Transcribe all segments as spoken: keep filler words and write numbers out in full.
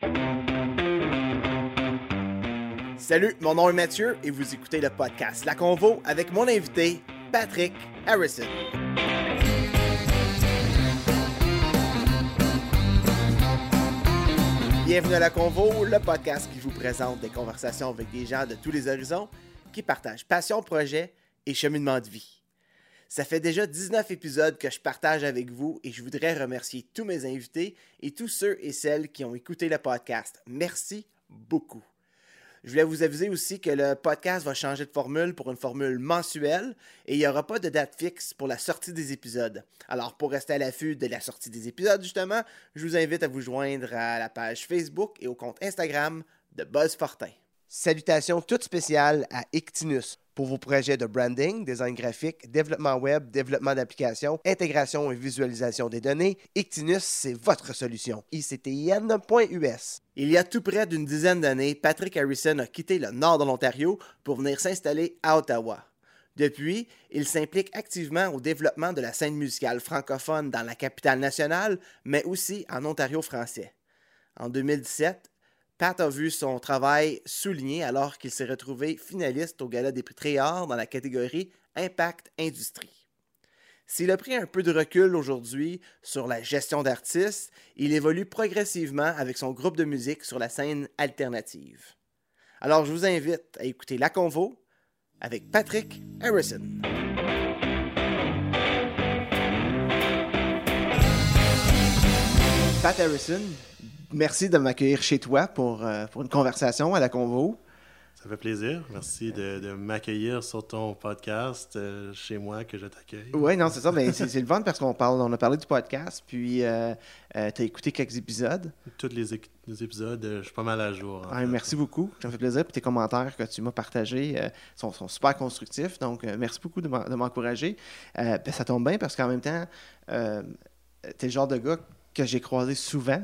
Salut, mon nom est Mathieu et vous écoutez le podcast La Convo avec mon invité, Patrick Harrison. Bienvenue à La Convo, le podcast qui vous présente des conversations avec des gens de tous les horizons qui partagent passion, projet et cheminement de vie. Ça fait déjà dix-neuf épisodes que je partage avec vous et je voudrais remercier tous mes invités et tous ceux et celles qui ont écouté le podcast. Merci beaucoup. Je voulais vous aviser aussi que le podcast va changer de formule pour une formule mensuelle et il n'y aura pas de date fixe pour la sortie des épisodes. Alors, pour rester à l'affût de la sortie des épisodes, justement, je vous invite à vous joindre à la page Facebook et au compte Instagram de Buzz Fortin. Salutations toutes spéciales à Ictinus pour vos projets de branding, design graphique, développement web, développement d'applications, intégration et visualisation des données. Ictinus, c'est votre solution. I C T I N point U S. Il y a tout près d'une dizaine d'années, Patrick Harrison a quitté le nord de l'Ontario pour venir s'installer à Ottawa. Depuis, il s'implique activement au développement de la scène musicale francophone dans la capitale nationale, mais aussi en Ontario français. En deux mille dix-sept, Pat a vu son travail souligné alors qu'il s'est retrouvé finaliste au Gala des prix Tréhard dans la catégorie Impact Industrie. S'il a pris un peu de recul aujourd'hui sur la gestion d'artistes, il évolue progressivement avec son groupe de musique sur la scène alternative. Alors je vous invite à écouter La Convo avec Patrick Harrison. Pat Harrison, merci de m'accueillir chez toi pour, euh, pour une conversation à La Convo. Ça fait plaisir. Merci de, de m'accueillir sur ton podcast euh, chez moi, que je t'accueille. Oui, non, c'est ça. Ben, c'est, c'est le fun parce qu'on parle, on a parlé du podcast, puis euh, euh, tu as écouté quelques épisodes. Tous les, les épisodes, euh, je suis pas mal à jour. Ouais, merci beaucoup. Ça me fait plaisir. Puis tes commentaires que tu m'as partagés euh, sont, sont super constructifs. Donc, euh, merci beaucoup de, de m'encourager. Euh, ben, ça tombe bien parce qu'en même temps, euh, tu es le genre de gars que j'ai croisé souvent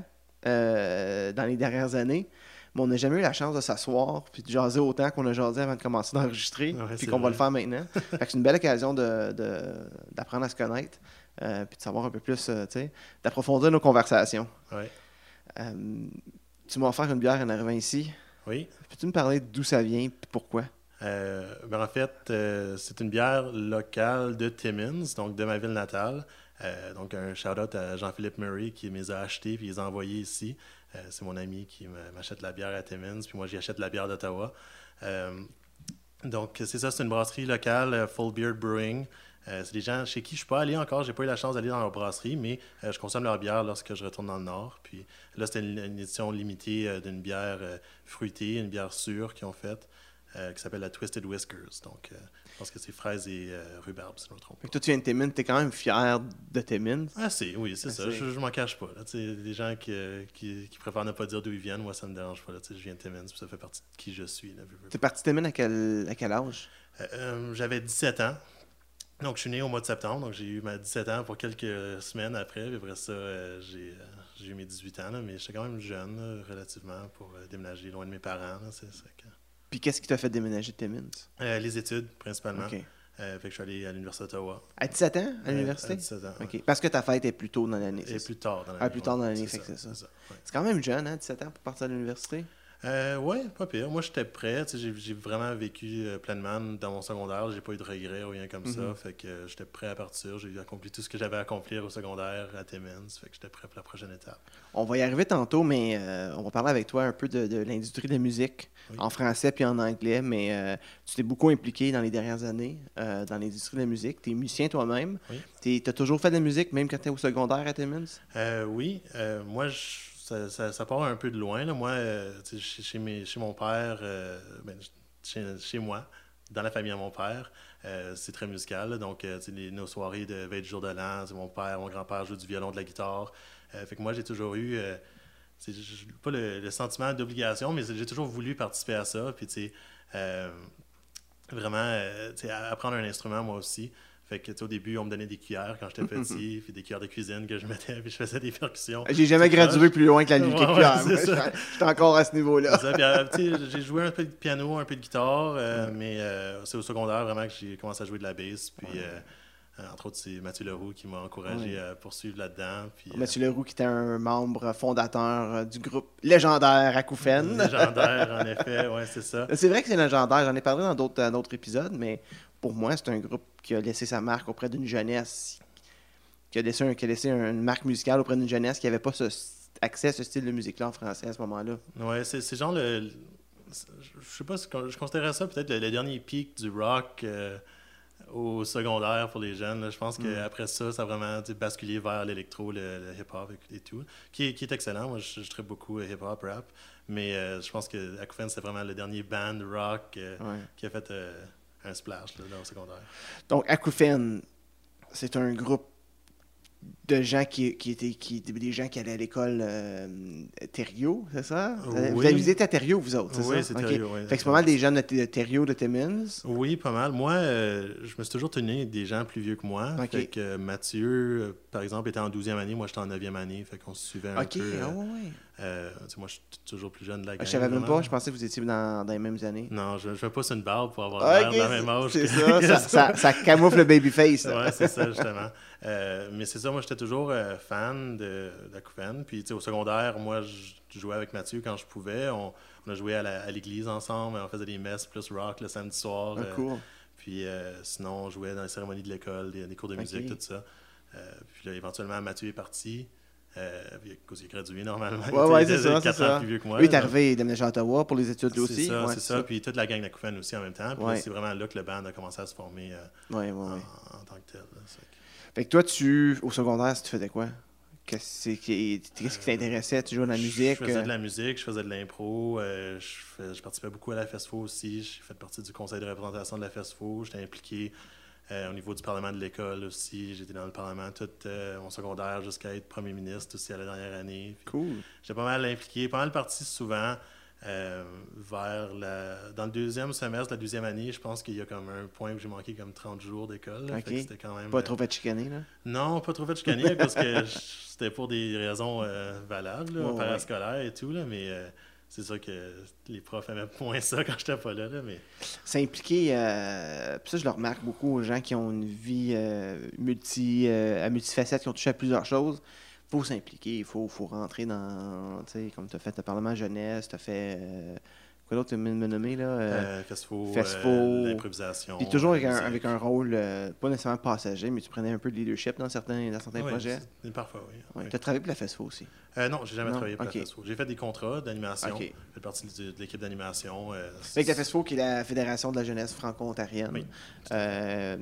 euh, dans les dernières années. Mais on n'a jamais eu la chance de s'asseoir puis de jaser autant qu'on a jasé avant de commencer d'enregistrer, ouais, puis qu'on vrai. va le faire maintenant. Fait que c'est une belle occasion de, de, d'apprendre à se connaître, euh, puis de savoir un peu plus, euh, tu sais, d'approfondir nos conversations. Ouais. Euh, tu m'as offert une bière en arrivant ici. Oui. Peux-tu me parler d'où ça vient et pourquoi? Euh, ben en fait, euh, c'est une bière locale de Timmins, donc de ma ville natale. Euh, donc un shout-out à Jean-Philippe Murray qui les a achetés et les a envoyés ici. Euh, c'est mon ami qui m'achète la bière à Timmins, puis moi j'y achète la bière d'Ottawa. Euh, donc c'est ça, c'est une brasserie locale, uh, Full Beard Brewing. Euh, c'est des gens chez qui je ne suis pas allé encore, j'ai pas eu la chance d'aller dans leur brasserie, mais euh, je consomme leur bière lorsque je retourne dans le Nord. Puis là, c'était une, une édition limitée euh, d'une bière euh, fruitée, une bière sûre qu'ils ont faite, euh, qui s'appelle la Twisted Whiskers. Donc, euh, je pense que c'est fraises et euh, rhubarbe, si je ne me trompe pas. Fait que toi, tu viens de Timmins, tu es quand même fier de Timmins. Ah, c'est, oui, c'est ah, ça. C'est... Je, je m'en cache pas. Là. Des gens qui, qui, qui préfèrent ne pas dire d'où ils viennent, moi, ça me dérange pas. Là. Je viens de Timmins, puis ça fait partie de qui je suis. Tu es parti de Timmins à quel, à quel âge? Euh, euh, j'avais dix-sept ans. Donc, je suis né au mois de septembre. Donc, j'ai eu ma dix-sept ans pour quelques semaines après. Puis après ça, euh, j'ai, euh, j'ai eu mes dix-huit ans. Là, mais j'étais quand même jeune, là, relativement, pour euh, déménager loin de mes parents. Là, c'est ça que... Puis qu'est-ce qui t'a fait déménager de Timmins? Euh, les études, principalement. OK. Euh, fait que je suis allé à l'Université d'Ottawa. À dix-sept ans, à l'université? Euh, à dix-sept ans, OK. ouais. Parce que ta fête est plus tôt dans l'année. Et c'est plus tard dans l'année. Ah, plus tard dans l'année, ouais, fait que c'est ça. C'est, ça, ouais. C'est quand même jeune, hein, dix-sept ans pour partir à l'université? Euh, oui, pas pire. Moi, j'étais prêt. J'ai, j'ai vraiment vécu euh, pleinement dans mon secondaire. J'ai pas eu de regrets ou rien comme Mm-hmm. ça. Fait que euh, j'étais prêt à partir. J'ai accompli tout ce que j'avais à accomplir au secondaire à Timmins. Fait que j'étais prêt pour la prochaine étape. On va y arriver tantôt, mais euh, on va parler avec toi un peu de, de l'industrie de la musique, Oui. en français puis en anglais. Mais euh, tu t'es beaucoup impliqué dans les dernières années euh, dans l'industrie de la musique. Tu es musicien toi-même. Oui. Tu as toujours fait de la musique, même quand tu étais au secondaire à Timmins? Euh, oui. Euh, moi, je... Ça, ça, ça part un peu de loin. Là. Moi, euh, chez, chez, mes, chez mon père, euh, ben, chez, chez moi, dans la famille à mon père, euh, c'est très musical. Là. Donc, euh, les, nos soirées de veille du jour de l'an, mon père, mon grand-père joue du violon, de la guitare. Euh, fait que moi, j'ai toujours eu, euh, c'est, pas le, le sentiment d'obligation, mais j'ai toujours voulu participer à ça. Puis, tu sais, euh, vraiment, euh, apprendre un instrument, moi aussi. Fait que, au début, on me donnait des cuillères quand j'étais petit, puis des cuillères de cuisine que je mettais, puis je faisais des percussions. J'ai jamais gradué proche. plus loin que la Ouais, cuillère. ouais, c'est J'étais encore à ce niveau-là. C'est ça. Puis, j'ai joué un peu de piano, un peu de guitare, euh, ouais. mais euh, c'est au secondaire vraiment que j'ai commencé à jouer de la basse. Puis, ouais. euh, Euh, entre autres, c'est Mathieu Leroux qui m'a encouragé oui. à poursuivre là-dedans. Puis, Mathieu euh... Leroux qui était un membre fondateur du groupe légendaire Acouphènes. Légendaire, en effet, oui, c'est ça. C'est vrai que c'est légendaire, j'en ai parlé dans d'autres, dans d'autres épisodes, mais pour moi, c'est un groupe qui a laissé sa marque auprès d'une jeunesse, qui a laissé, un, qui a laissé une marque musicale auprès d'une jeunesse qui n'avait pas ce, accès à ce style de musique-là en français à ce moment-là. Oui, c'est, c'est genre le... Je sais pas, je considérais ça peut-être le, le dernier pic du rock euh, au secondaire pour les jeunes. Là. Je pense qu'après mm. ça, ça a vraiment basculé vers l'électro, le, le hip-hop et, et tout, qui, qui est excellent. Moi, je, je traite beaucoup hip-hop, rap, mais euh, je pense que Acouphènes, c'est vraiment le dernier band rock euh, ouais. qui a fait euh, un splash là, là, au secondaire. Donc, Acouphènes, c'est un groupe de gens qui, qui étaient qui, des gens qui allaient à l'école euh, Thériault, c'est ça? Oui. Vous avez visité à Thériault, vous autres, c'est oui, ça? Oui, c'est okay. Thériault. Oui, fait que c'est pas mal des jeunes de, de Thériault, de Timmins? Oui, pas mal. Moi, euh, je me suis toujours tenu avec des gens plus vieux que moi. Okay. Fait que euh, Mathieu, euh, par exemple, était en douzième année, moi j'étais en neuvième année, fait qu'on se suivait un okay. peu. Ah, oui, oui. Euh, moi, je suis toujours plus jeune de la gang. Je savais même pas, je pensais que vous étiez dans, dans les mêmes années. Non, je ne fais pas sur une barbe pour avoir l'air okay, de la même âge. C'est ça, ça, ça, ça camoufle le babyface. Oui, c'est ça, justement. Euh, mais c'est ça, moi, j'étais toujours euh, fan de, d'Acouphènes. Puis, tu sais, au secondaire, moi, je jouais avec Mathieu quand je pouvais. On, on a joué à, la, à l'église ensemble. On faisait des messes plus rock le samedi soir. Ah, cool. Euh, puis, euh, sinon, on jouait dans les cérémonies de l'école, des, des cours de musique, okay. tout ça. Euh, puis là, éventuellement, Mathieu est parti. Euh, il a gradué normalement. Ouais, ouais, c'est ça, quatre c'est ans ça. plus vieux que moi. Lui, il est arrivé, il déménagé à Ottawa pour les études c'est aussi. Ça, ouais, c'est ça, puis toute la gang d'Acouphènes aussi en même temps. Puis ouais. là, c'est vraiment là que le band a commencé à se former euh, ouais, ouais, en, ouais. en tant que tel. Là, fait que toi, tu, au secondaire, tu faisais quoi? Qu'est-ce qui, qu'est-ce qui t'intéressait? Tu jouais de la musique? Je faisais de la musique, je faisais de l'impro, euh, je, fais, je participais beaucoup à la FESFO aussi. J'ai fait partie du conseil de représentation de la FESFO. J'étais impliqué euh, au niveau du parlement de l'école aussi. J'étais dans le parlement tout euh, mon secondaire jusqu'à être premier ministre aussi à la dernière année. Puis cool. J'étais pas mal impliqué, pas mal parti souvent euh, vers la... Dans le deuxième semestre, la deuxième année, je pense qu'il y a comme un point où j'ai manqué comme trente jours d'école. Là, okay. C'était quand même, pas trop fait chicaner, là? Non, pas trop fait chicaner parce que c'était pour des raisons euh, valables, là, oh, parascolaires et tout, là, mais euh, c'est sûr que les profs aimaient moins ça quand j'étais pas là. là mais... C'est impliqué, euh, puis ça je le remarque beaucoup aux gens qui ont une vie euh, multi, euh, à multifacette, qui ont touché à plusieurs choses. Il faut s'impliquer, il faut, faut rentrer dans, tu sais, comme tu as fait le Parlement jeunesse, tu as fait, euh, quoi d'autre tu me nommé, là? Euh, FESFO, FESFO euh, l'improvisation. Puis toujours avec un, avec un rôle, euh, pas nécessairement passager, mais tu prenais un peu de leadership dans certains, dans certains oui, projets. C'est parfois, oui. Ouais, oui. Tu as travaillé pour la FESFO aussi? Euh, non, j'ai jamais non? travaillé pour okay. la FESFO. J'ai fait des contrats d'animation, okay. j'ai fait partie de, de l'équipe d'animation. Euh, avec la FESFO, qui est la Fédération de la jeunesse franco-ontarienne. Oui. Euh,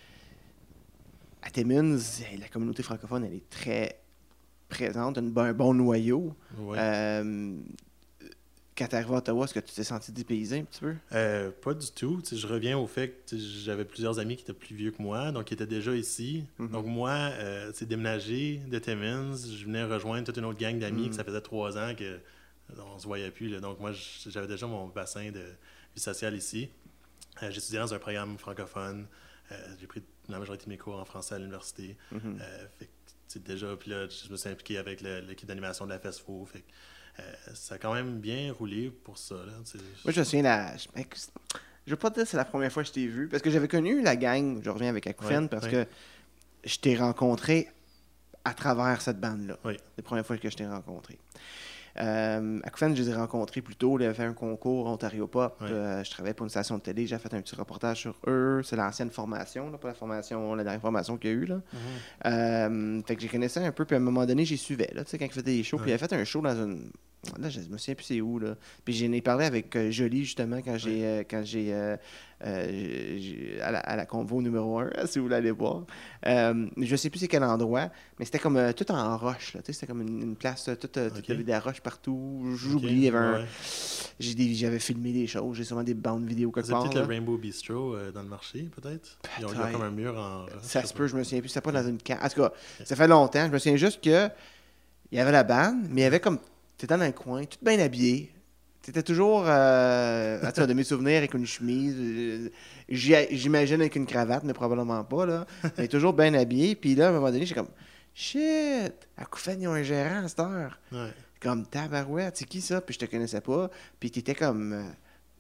à Timmins, la communauté francophone, elle est très présente, un, un bon noyau. Oui. Euh, quand tu es arrivé à Ottawa, est-ce que tu t'es senti dépaysé un petit peu? Euh, pas du tout. T'sais, je reviens au fait que j'avais plusieurs amis qui étaient plus vieux que moi, donc qui étaient déjà ici. Mm-hmm. Donc moi, euh, déménager de Timmins, je venais rejoindre toute une autre gang d'amis mm-hmm. que ça faisait trois ans qu'on ne se voyait plus. Là. Donc moi, j'avais déjà mon bassin de vie sociale ici. Euh, J'étudiais dans un programme francophone. Euh, J'ai pris la majorité de mes cours en français à l'université. Mm-hmm. Euh, fait que, déjà, puis là, je me suis impliqué avec le, l'équipe d'animation de la FESFO. Fait que, Euh, ça a quand même bien roulé pour ça. Là, Moi, je me souviens, la... je ne veux pas te dire que c'est la première fois que je t'ai vu, parce que j'avais connu la gang, je reviens avec Acouphènes, ouais, parce ouais. que je t'ai rencontré à travers cette bande-là. Oui. C'est la première fois que je t'ai rencontré. Euh, Acouphènes, je les ai rencontrés plus tôt. Ils avaient fait un concours Ontario Pop. Ouais. Euh, je travaillais pour une station de télé. J'ai fait un petit reportage sur eux. C'est l'ancienne formation, là, pas la formation, la dernière formation qu'il y a eu. Là. Mm-hmm. Euh, fait que j'ai connaissais un peu. Puis à un moment donné, j'y suivais. Là, quand ils faisaient des shows. Ouais. Puis il avait fait un show dans une. Là, je me souviens plus c'est où. Là. Puis j'en ai parlé avec euh, Jolie, justement, quand j'ai. Ouais. Euh, quand j'ai, euh, euh, j'ai à, la, à la convo numéro un, si vous voulez aller voir. Euh, je sais plus c'est quel endroit, mais c'était comme euh, tout en roche. Là, c'était comme une, une place euh, toute, toute okay. des roches partout. J'oublie, okay. il y avait un... ouais. j'ai des, j'avais filmé des choses, j'ai sûrement des bandes vidéo quelque part. C'est peut-être le Rainbow Bistro euh, dans le marché, peut-être? peut-être. Ils ont, ils ont comme un mur en... Ça se peut, je me souviens plus, c'était pas dans une carte. En tout cas, okay. ça fait longtemps, je me souviens juste que il y avait la bande, mais il y avait comme... T'étais dans le coin, tout bien habillé. T'étais toujours, euh, attends, de mes souvenirs, avec une chemise, euh, j'imagine avec une cravate, mais probablement pas, là. Mais toujours bien habillé, puis là, à un moment donné, j'ai comme... Shit! Acouphènes, ils ont un gérant à cette heure. Ouais. Comme tabarouette, c'est qui ça? Puis je te connaissais pas. Puis t'étais comme. Euh,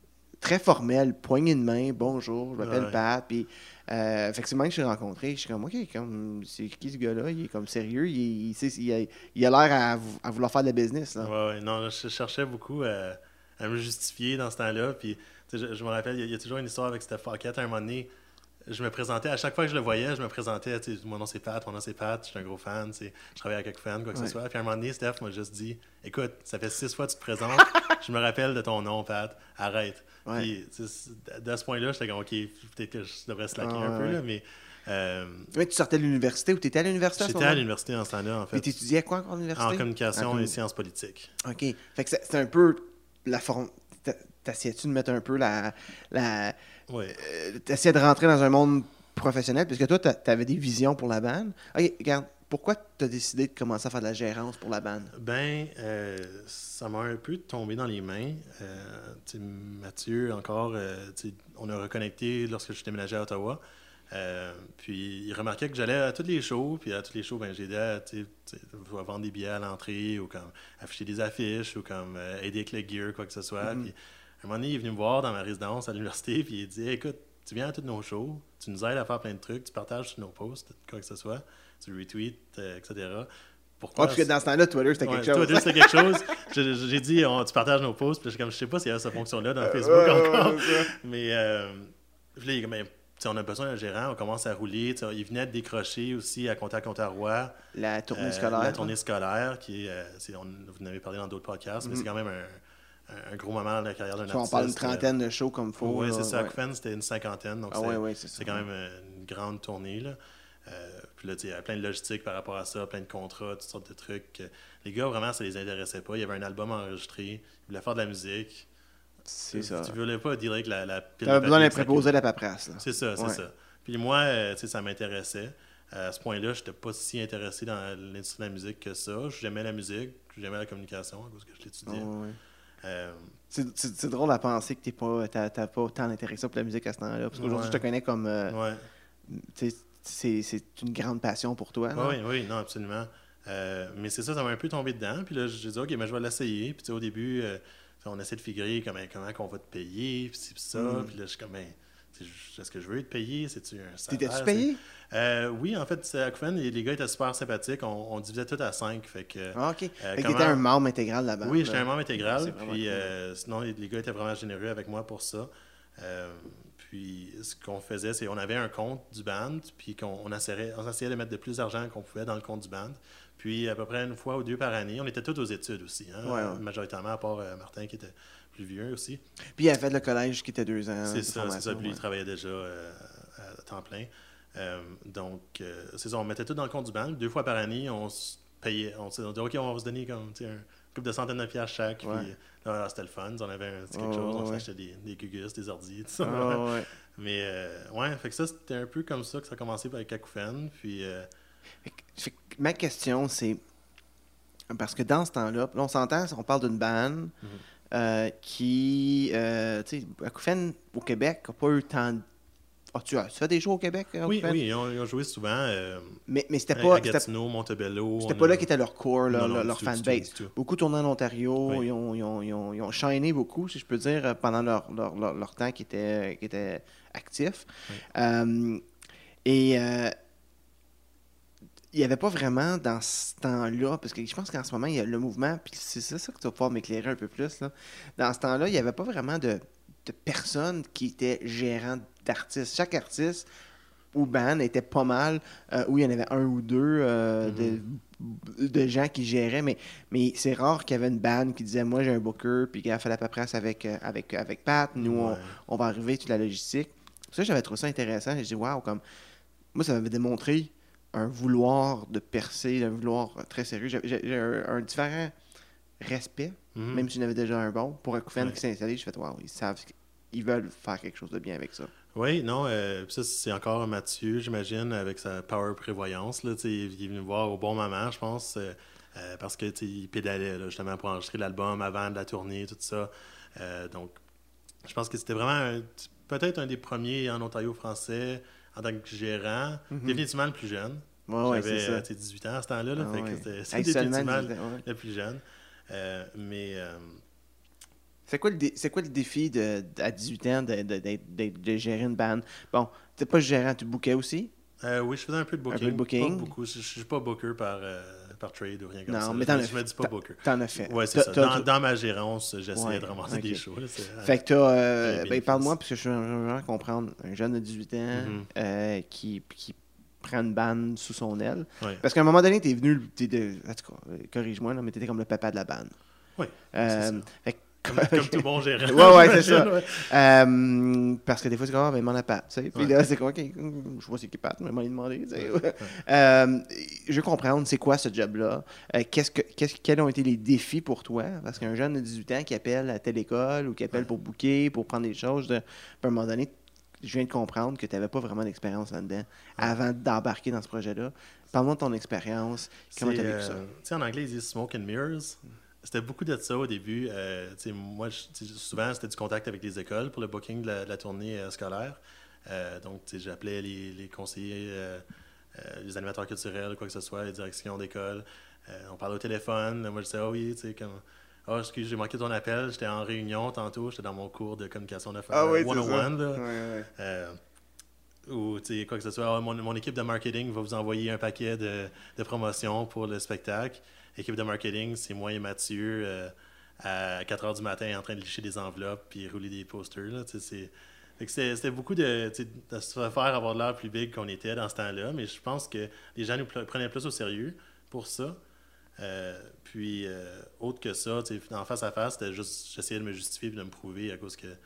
très formel, poignée de main, bonjour, je m'appelle Ouais. Pat, puis euh, effectivement, je l'ai rencontré, je suis comme, OK, comme, c'est qui ce gars-là? Il est comme sérieux, il, il, sait- il a, il a l'air à, vou- à vouloir faire de la business, là. Ouais, ouais. Non, là, je cherchais beaucoup à, à me justifier dans ce temps-là. Puis, tu sais, je, je me rappelle, il y, a- il y a toujours une histoire avec Steph Paquette. À un moment donné, je me présentais, à chaque fois que je le voyais, je me présentais, tu sais, mon nom c'est Pat, mon nom c'est Pat, je suis un gros fan, tu sais, je travaille avec quelques fans, quoi que Ouais. ce soit. Puis à un moment donné, Steph m'a juste dit, écoute, ça fait six fois que tu te présentes, je me rappelle de ton nom, Pat, arrête. Ouais. Puis, tu sais, de ce point-là, j'étais comme, ok, peut-être que je devrais slacker Ah, un peu, ouais. là, mais. Euh, Mais tu sortais de l'université ou tu étais à l'université à ce J'étais à moment-là? l'université en ce temps-là, en Puis fait, tu étudiais quoi encore à l'université? en communication En et commu- sciences politiques. OK. Fait que c'est c'est un peu la forme. t'a- T'essayais-tu de mettre un peu la. la Oui. euh, T'essayais de rentrer dans un monde professionnel, puisque toi, t'a- t'avais des visions pour la bande. OK, regarde, pourquoi t'as décidé de commencer à faire de la gérance pour la bande? Ben, euh, ça m'a un peu tombé dans les mains. Euh, tu sais, Mathieu, encore, euh, tu sais, on a reconnecté lorsque je suis déménagé à Ottawa. Euh, puis il remarquait que j'allais à tous les shows, puis à tous les shows, ben, j'aidais à, tu sais, tu sais, à vendre des billets à l'entrée, ou comme afficher des affiches, ou comme euh, aider avec le gear, quoi que ce soit. Mhm. Puis à un moment donné, il est venu me voir dans ma résidence à l'université, puis il dit écoute, tu viens à tous nos shows, tu nous aides à faire plein de trucs, tu partages sur nos posts, quoi que ce soit, tu retweets, euh, et cetera. Pourquoi Ouais, parce que dans ce temps-là, Twitter, c'était Ouais, quelque chose. Twitter, c'était quelque chose. J'ai j'ai dit, on- tu partages nos posts, puis je, comme, je sais pas s'il y a cette fonction-là dans Facebook Ouais, ouais, encore. c'est ça. Mais euh, je l'ai- mais, tu sais, on a besoin d'un gérant, on commence à rouler. Tu sais, il venait de décrocher aussi à Contact Ontario. La tournée euh, scolaire. La tournée scolaire, qui est, euh, c'est- on, vous en avez parlé dans d'autres podcasts, mais Mhm. c'est quand même un, un- un gros moment dans la carrière d'un Tu vois, artiste. on parle d'une trentaine de shows comme faut. Oui, là, c'est ça. À ouais. Coufen, c'était une cinquantaine, donc Ah c'est ouais, ouais, c'est ça. c'est quand même euh, une grande tournée. Là. Euh, puis là, tu sais, il y avait plein de logistique par rapport à ça, plein de contrats, toutes sortes de trucs. Les gars, vraiment, ça les intéressait pas. Il y avait un album enregistré, ils voulaient faire de la musique. C'est Tu- ça. Tu voulais pas dealer avec la, la pile T'avais de besoin papier d'un que ça préposé de accumule. la paperasse. Là. C'est ça, c'est Ouais. ça. Puis moi, euh, tu sais, ça m'intéressait. Euh, à ce point-là, je n'étais pas si intéressé dans l'industrie de la musique que ça. J'aimais la musique, j'aimais la communication à cause que je Ah l'étudiais. ouais, ouais. Euh, C'est- C'est c'est drôle à penser que t'es pas, t'as, t'as pas autant d'intérêt pour la musique à ce temps-là. Parce qu'aujourd'hui, Ouais. je te connais comme. euh, ouais. tu sais, c'est c'est une grande passion pour toi. là. Oui, oui, non, absolument. Euh, mais c'est ça, ça m'a un peu tombé dedans. Puis là, j'ai dit, OK, mais je vais l'essayer. Puis tu sais, au début, euh, on essaie de figurer comment, comment on va te payer, puis ci, puis ça. Mm. Puis là, je suis comme, ben, tu sais, est-ce que je veux être payé? C'est-tu un salaire? T'étais-tu payé? C'est- Euh, oui, en fait, c'est à Coufen, les, les gars étaient super sympathiques. On, on divisait tout à cinq. Fait que, Ah, ok. euh, fait que comment- t'étais un membre intégral là-bas. oui, j'étais un membre C'est intégral. vraiment Puis cool. euh, sinon, les, les gars étaient vraiment généreux avec moi pour ça. Euh, puis ce qu'on faisait, c'est qu'on avait un compte du band, puis qu'on on essayait, on essayait de mettre le plus d'argent qu'on pouvait dans le compte du band. Puis à peu près une fois ou deux par année, on était tous aux études aussi, hein, Ouais, ouais. majoritairement, à part euh, Martin qui était plus vieux aussi. Puis il a fait le collège qui était deux ans. c'est de ça, c'est formation, ça. Puis lui, il ouais. travaillait déjà euh, à temps plein. Euh, donc, euh, c'est ça, on mettait tout dans le compte du band. Deux fois par année, on se payait, on s'est dit, OK, on va se donner comme, tu sais, un couple de centaines de piastres chaque. Ouais. Puis là, c'était le fun. On avait un, quelque Oh, chose, on ouais. s'achetait des, des gugus, des ordi, tout ça. Ah, ouais. Mais euh, ouais, fait que ça, c'était un peu comme ça que ça a commencé avec Kakoufen. Puis, euh, Fait que- fait que ma question, c'est. Parce que dans ce temps-là, là, on s'entend, on parle d'une band euh, qui. Euh, tu sais, Akoufen, au Québec, n'a pas eu tant. de- As-tu as-tu fait des shows au Québec? oui, Akoufen? oui, ils ont, ils ont joué souvent euh, Mais, mais c'était à, pas. à C'était Gatineau, Montebello. c'était on pas a- là qui était leur core, leur, Non, non, leur- du leur tout, du tout, fanbase. du tout. Beaucoup tourné en Ontario, Oui. ils, ont, ils, ont, ils, ont, ils ont shiné beaucoup, si je peux dire, euh, pendant leur, leur, leur, leur temps qui était, qui était actif. Oui. Euh, et euh, il n'y avait pas vraiment dans ce temps-là, parce que je pense qu'en ce moment, il y a le mouvement, puis c'est ça, ça que tu vas pouvoir m'éclairer un peu plus. Là. Dans ce temps-là, il n'y avait pas vraiment de, de personnes qui étaient gérants d'artistes. Chaque artiste ou band était pas mal, euh, où il y en avait un ou deux euh, Mhm. de, de gens qui géraient, mais, mais c'est rare qu'il y avait une band qui disait moi j'ai un booker, puis qui a fait la paperasse avec, euh, avec, avec Pat, nous Ouais. on, on va arriver toute la logistique. Ça, j'avais trouvé ça intéressant. J'ai dit waouh, comme moi, ça m'avait démontré un vouloir de percer, un vouloir très sérieux. J'ai j'ai- j'ai un, un différent respect, Mhm. même si j'en avais déjà un bon, pour Akoufen Ouais. qui s'est installé. J'ai fait waouh, ils savent qu'ils veulent faire quelque chose de bien avec ça. Oui, non, euh, puis ça, c'est encore Mathieu, j'imagine, avec sa power prévoyance. Là, tu sais, il est venu me voir au bon moment, je pense, euh, euh, parce que tu sais, il pédalait là, justement pour enregistrer l'album avant de la tournée, tout ça. Euh, donc, je pense que c'était vraiment un- peut-être un des premiers en Ontario français en tant que gérant, Mhm. définitivement le plus jeune. Ouais, ouais, J'avais c'est ça. euh, tu sais, dix-huit ans à ce temps-là, là, Ah fait ouais. que c'était Hey, c'est seulement définitivement dix-huit ans, ouais. le plus jeune. Euh, mais euh, C'est quoi, le dé- c'est quoi le défi de, de- à dix-huit ans de, de, de, de, de gérer une band? Bon, tu n'es pas gérant, tu bookais aussi? Euh, oui, je faisais un peu de Un peu de booking. Pas booking? beaucoup. Je ne suis pas booker par, euh, par trade ou rien comme Non, ça. mais Je t'en me, as je me fait. dis pas T'en, booker. t'en as fait. Ouais, c'est T'as, ça. t'as- Dans, t'as- dans ma gérance, j'essayais Ouais, de ramasser des ok. shows. Là, c'est, euh, Fait que tu as, les ben, bénéfices. parle-moi, parce que je suis un comprendre, un jeune de dix-huit ans Mhm. euh, qui, qui prend une bande sous son aile. Ouais. Parce qu'à un moment donné, tu es venu, t'es de, en tout cas, euh, corrige-moi, là, mais tu étais comme le papa de la bande. Oui, c'est ça. Euh, fait que- Comme, comme tout bon gérant. ouais, ouais, c'est ça. j'imagine, ouais. Euh, parce que des fois, c'est comme, ah, ben, m'en a pas. Tu sais. Puis Ouais. là, c'est comme, OK, je vois c'est qui Pat, mais m'en ai demandé. Tu sais. Ouais, ouais. Euh, je veux comprendre, c'est quoi ce job-là? Euh, qu'est-ce que, qu'est-ce, quels ont été les défis pour toi? Parce qu'un jeune de dix-huit ans qui appelle à telle école ou qui appelle Ouais. pour booker, pour prendre des choses, de, puis à un moment donné, je viens de comprendre que tu n'avais pas vraiment d'expérience là-dedans avant d'embarquer dans ce projet-là. Parle-moi de ton expérience. Comment tu as vécu euh, ça? Tu sais, en anglais, ils disent smoke and mirrors. C'était beaucoup de ça au début. Euh, tu sais, moi, je- tu sais, souvent, c'était du contact avec les écoles pour le booking de la, de la tournée euh, scolaire. Euh, donc, tu sais, j'appelais les, les conseillers, euh, euh, les animateurs culturels, quoi que ce soit, les directions d'école. Euh, on parlait au téléphone. Moi, je disais, ah oui, tu sais, comme. Ah, excuse, j'ai manqué ton appel. J'étais en réunion tantôt. J'étais dans mon cours de communication de Ah oui, c'est cent un, ça. là. Ouais, ouais. Euh, ou tu sais, quoi que ce soit. Ah, mon, mon équipe de marketing va vous envoyer un paquet de, de promotions pour le spectacle. Équipe de marketing, c'est moi et Mathieu euh, à quatre heures du matin en train de licher des enveloppes puis rouler des posters. Là, tu sais, c'est... Fait que c'était, c'était beaucoup de, tu sais, de se faire avoir l'air plus big qu'on était dans ce temps-là, mais je pense que les gens nous pl- prenaient plus au sérieux pour ça. Euh, puis, euh, autre que ça, tu sais, en face à face, c'était juste, j'essayais de me justifier et de me prouver à cause que, tu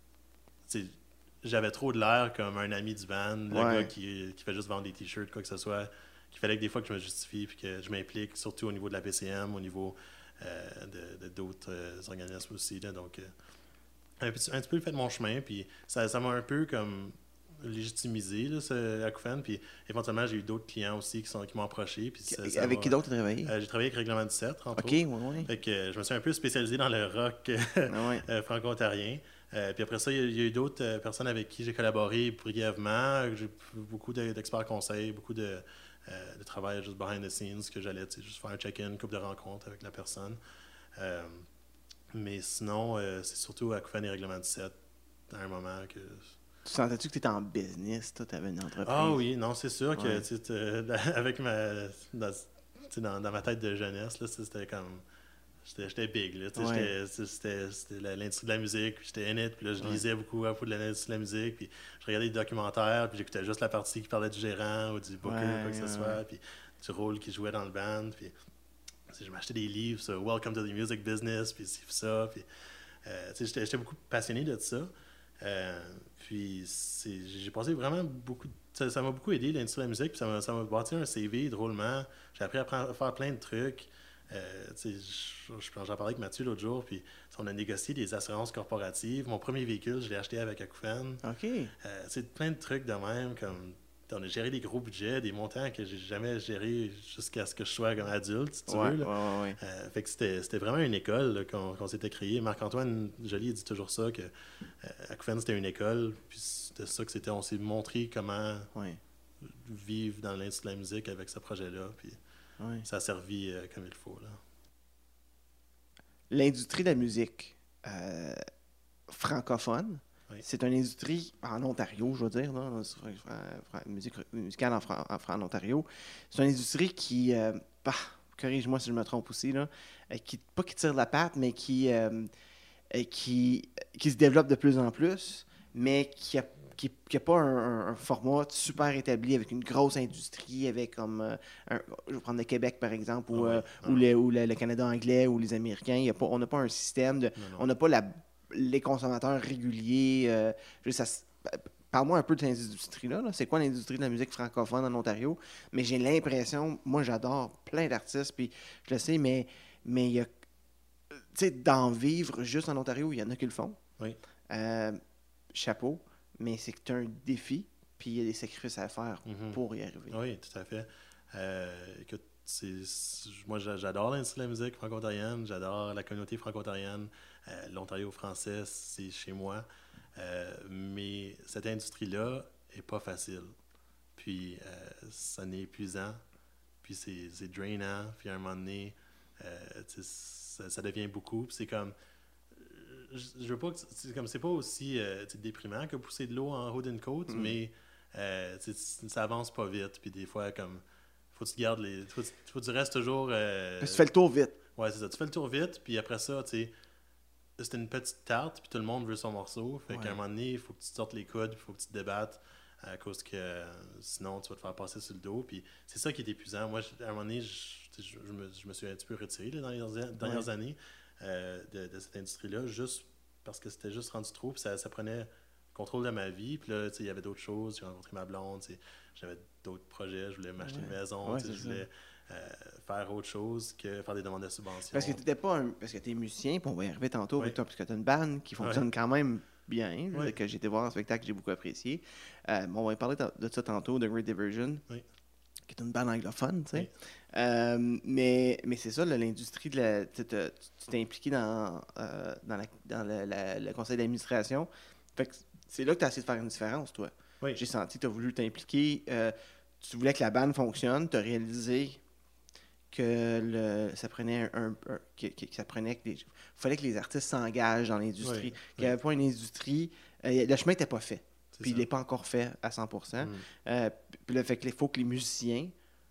sais, j'avais trop de l'air comme un ami du band, le Ouais. gars qui, qui fait juste vendre des t-shirts, quoi que ce soit, qu'il fallait que des fois que je me justifie puis que je m'implique, surtout au niveau de la P C M, au niveau euh, de, de d'autres euh, organismes aussi. Là, donc, euh, un, petit, un petit peu fait de mon chemin, puis ça, ça m'a un peu comme légitimisé, là, ce Acouphène, puis éventuellement, j'ai eu d'autres clients aussi qui, sont, qui m'ont approché. Puis ça, ça Avec m'a- qui d'autre tu as travaillé? euh, j'ai travaillé avec Règlement dix-sept, entre OK, autres. ouais, ouais. Fait que euh, je me suis un peu spécialisé dans le rock Ah ouais. euh, franco-ontarien. Euh, puis après ça, il y, a- il y a eu d'autres euh, personnes avec qui j'ai collaboré brièvement. J'ai beaucoup de- d'experts conseils, beaucoup de, euh, de travail juste behind the scenes que j'allais tu sais, juste faire un check-in, une couple de rencontres avec la personne. Euh, mais sinon, euh, c'est surtout à Acouphène et Règlement dix-sept à un moment que. Tu sentais-tu que tu étais en business, toi, tu avais une entreprise? Ah oui, non, c'est sûr que Ouais. tu sais, t'es- avec ma. Dans, tu sais, dans, dans ma tête de jeunesse, là, c'était comme. J'étais, j'étais big, là. tu sais, Ouais. j'étais- C'était, c'était la- l'industrie de la musique, puis j'étais in it, puis là, je Ouais. lisais beaucoup à propos de l'industrie de la musique, puis je regardais des documentaires, puis j'écoutais juste la partie qui parlait du gérant ou du booker, Ouais, quoi que ce ouais, soit, ouais. puis du rôle qui jouait dans le band, puis tu sais, je m'achetais des livres sur Welcome to the Music Business, puis ci, puis ça, puis euh, tu sais, j'étais, j'étais beaucoup passionné de ça. Euh, puis c'est, j'ai passé vraiment beaucoup de ça, ça m'a beaucoup aidé, l'industrie de la musique, puis ça m'a, ça m'a bâti un C V drôlement. J'ai appris à, prendre- à faire plein de trucs. Euh, tu sais, je- je- j'en parlais avec Mathieu l'autre jour, puis on a négocié des assurances corporatives. Mon premier véhicule, je l'ai acheté avec Acouphène. OK. Euh, c'est plein de trucs de même, comme on a géré des gros budgets, des montants que j'ai jamais gérés jusqu'à ce que je sois comme adulte, si tu Ouais, veux. Là. ouais, ouais, ouais. Euh, fait que c'était, c'était vraiment une école là, qu'on, qu'on s'était créé. Marc-Antoine Joly dit toujours ça, que euh, Acouphène, c'était une école, puis c'était ça que c'était. On s'est montré comment Ouais, vivre dans l'industrie de la musique avec ce projet-là, puis ouais. ça a servi euh, comme il faut. Là. L'industrie de la musique euh, francophone, Oui. c'est une industrie en Ontario, je veux dire, là, fran- fran- musique musicale en, Fran- en, Fran- en Ontario. C'est une industrie qui, euh, bah, corrige-moi si je me trompe aussi, là, euh, qui, pas qui tire de la patte, mais qui, euh, euh, qui, qui se développe de plus en plus, mais qui a qui n'a pas un, un- un format super établi avec une grosse industrie, avec comme, euh, un- je vais prendre le Québec par exemple, ou, Ah ouais. euh, Ah ou, non. le, ou le- le Canada anglais, ou les Américains. Il y a pas, on n'a pas un système, de, Non, non. on n'a pas la, les consommateurs réguliers. euh, je veux dire, ça se- Parle-moi un peu de cette industrie-là. Là. C'est quoi l'industrie de la musique francophone en Ontario? Mais j'ai l'impression, moi j'adore plein d'artistes, puis je le sais, mais mais il y a, tu sais, d'en vivre juste en Ontario, il y en a qui le font. Oui. Euh, chapeau, mais c'est un défi, puis il y a des sacrifices à faire Mhm. pour y arriver. Oui, tout à fait. Euh, écoute, c'est, c'est- moi, j'a- j'adore l'industrie de la musique franco-ontarienne, j'adore la communauté franco-ontarienne. Euh, L'Ontario français, c'est chez moi. Euh, mais cette industrie-là est pas facile. Puis, euh, ça n'est épuisant. Puis, c'est, c'est drainant. Puis, à un moment donné, euh, tu sais, ça, ça devient beaucoup. Puis, c'est comme... je, je veux pas que c'est comme c'est pas aussi euh, déprimant que pousser de l'eau en haut d'une côte, mm. mais euh, ça avance pas vite. Puis des fois, comme faut que tu gardes les. Faut, faut que tu restes toujours. Euh... Tu fais le tour vite. Ouais, c'est ça. Tu fais le tour vite, puis après ça, tu sais, c'est une petite tarte, puis tout le monde veut son morceau. Fait ouais. qu'à un moment donné, il faut que tu sortes les coudes, il faut que tu te débattes, à cause que euh, sinon, tu vas te faire passer sur le dos. Puis c'est ça qui est épuisant. Moi, à un moment donné, je, je, je, me, je me suis un petit peu retiré là, dans les dernières ouais. années euh, de, de cette industrie-là, juste parce que c'était juste rendu trop, puis ça, ça prenait le contrôle de ma vie. Puis là, il y avait d'autres choses. J'ai rencontré ma blonde, j'avais d'autres projets. Je voulais m'acheter ouais. une maison, ouais, je voulais... Euh, faire autre chose que faire des demandes de subventions. Parce que t'étais pas un... parce que t'es musicien, puis on va y arriver tantôt oui. avec toi, parce que t'as une bande qui fonctionne oui. quand même bien, oui. que j'ai été voir un spectacle que j'ai beaucoup apprécié. Euh, on va y parler de ça tantôt, de Great Diversion, oui. qui est une bande anglophone, tu sais. Oui. Euh, mais mais c'est ça, là, l'industrie de la... Tu t'es impliqué dans, euh, dans, la, dans la, la, le conseil d'administration. Fait que c'est là que tu as essayé de faire une différence, toi. Oui. J'ai senti que tu as voulu t'impliquer. Euh, tu voulais que la bande fonctionne, tu as réalisé que le, ça prenait un, un, un que, que, que ça prenait que les, fallait que les artistes s'engagent dans l'industrie, oui, qu'il n'y avait oui. pas une industrie, euh, le chemin n'était pas fait, c'est puis ça. Il n'est pas encore fait à cent pour cent. Mm. Euh, puis le fait qu'il faut que les musiciens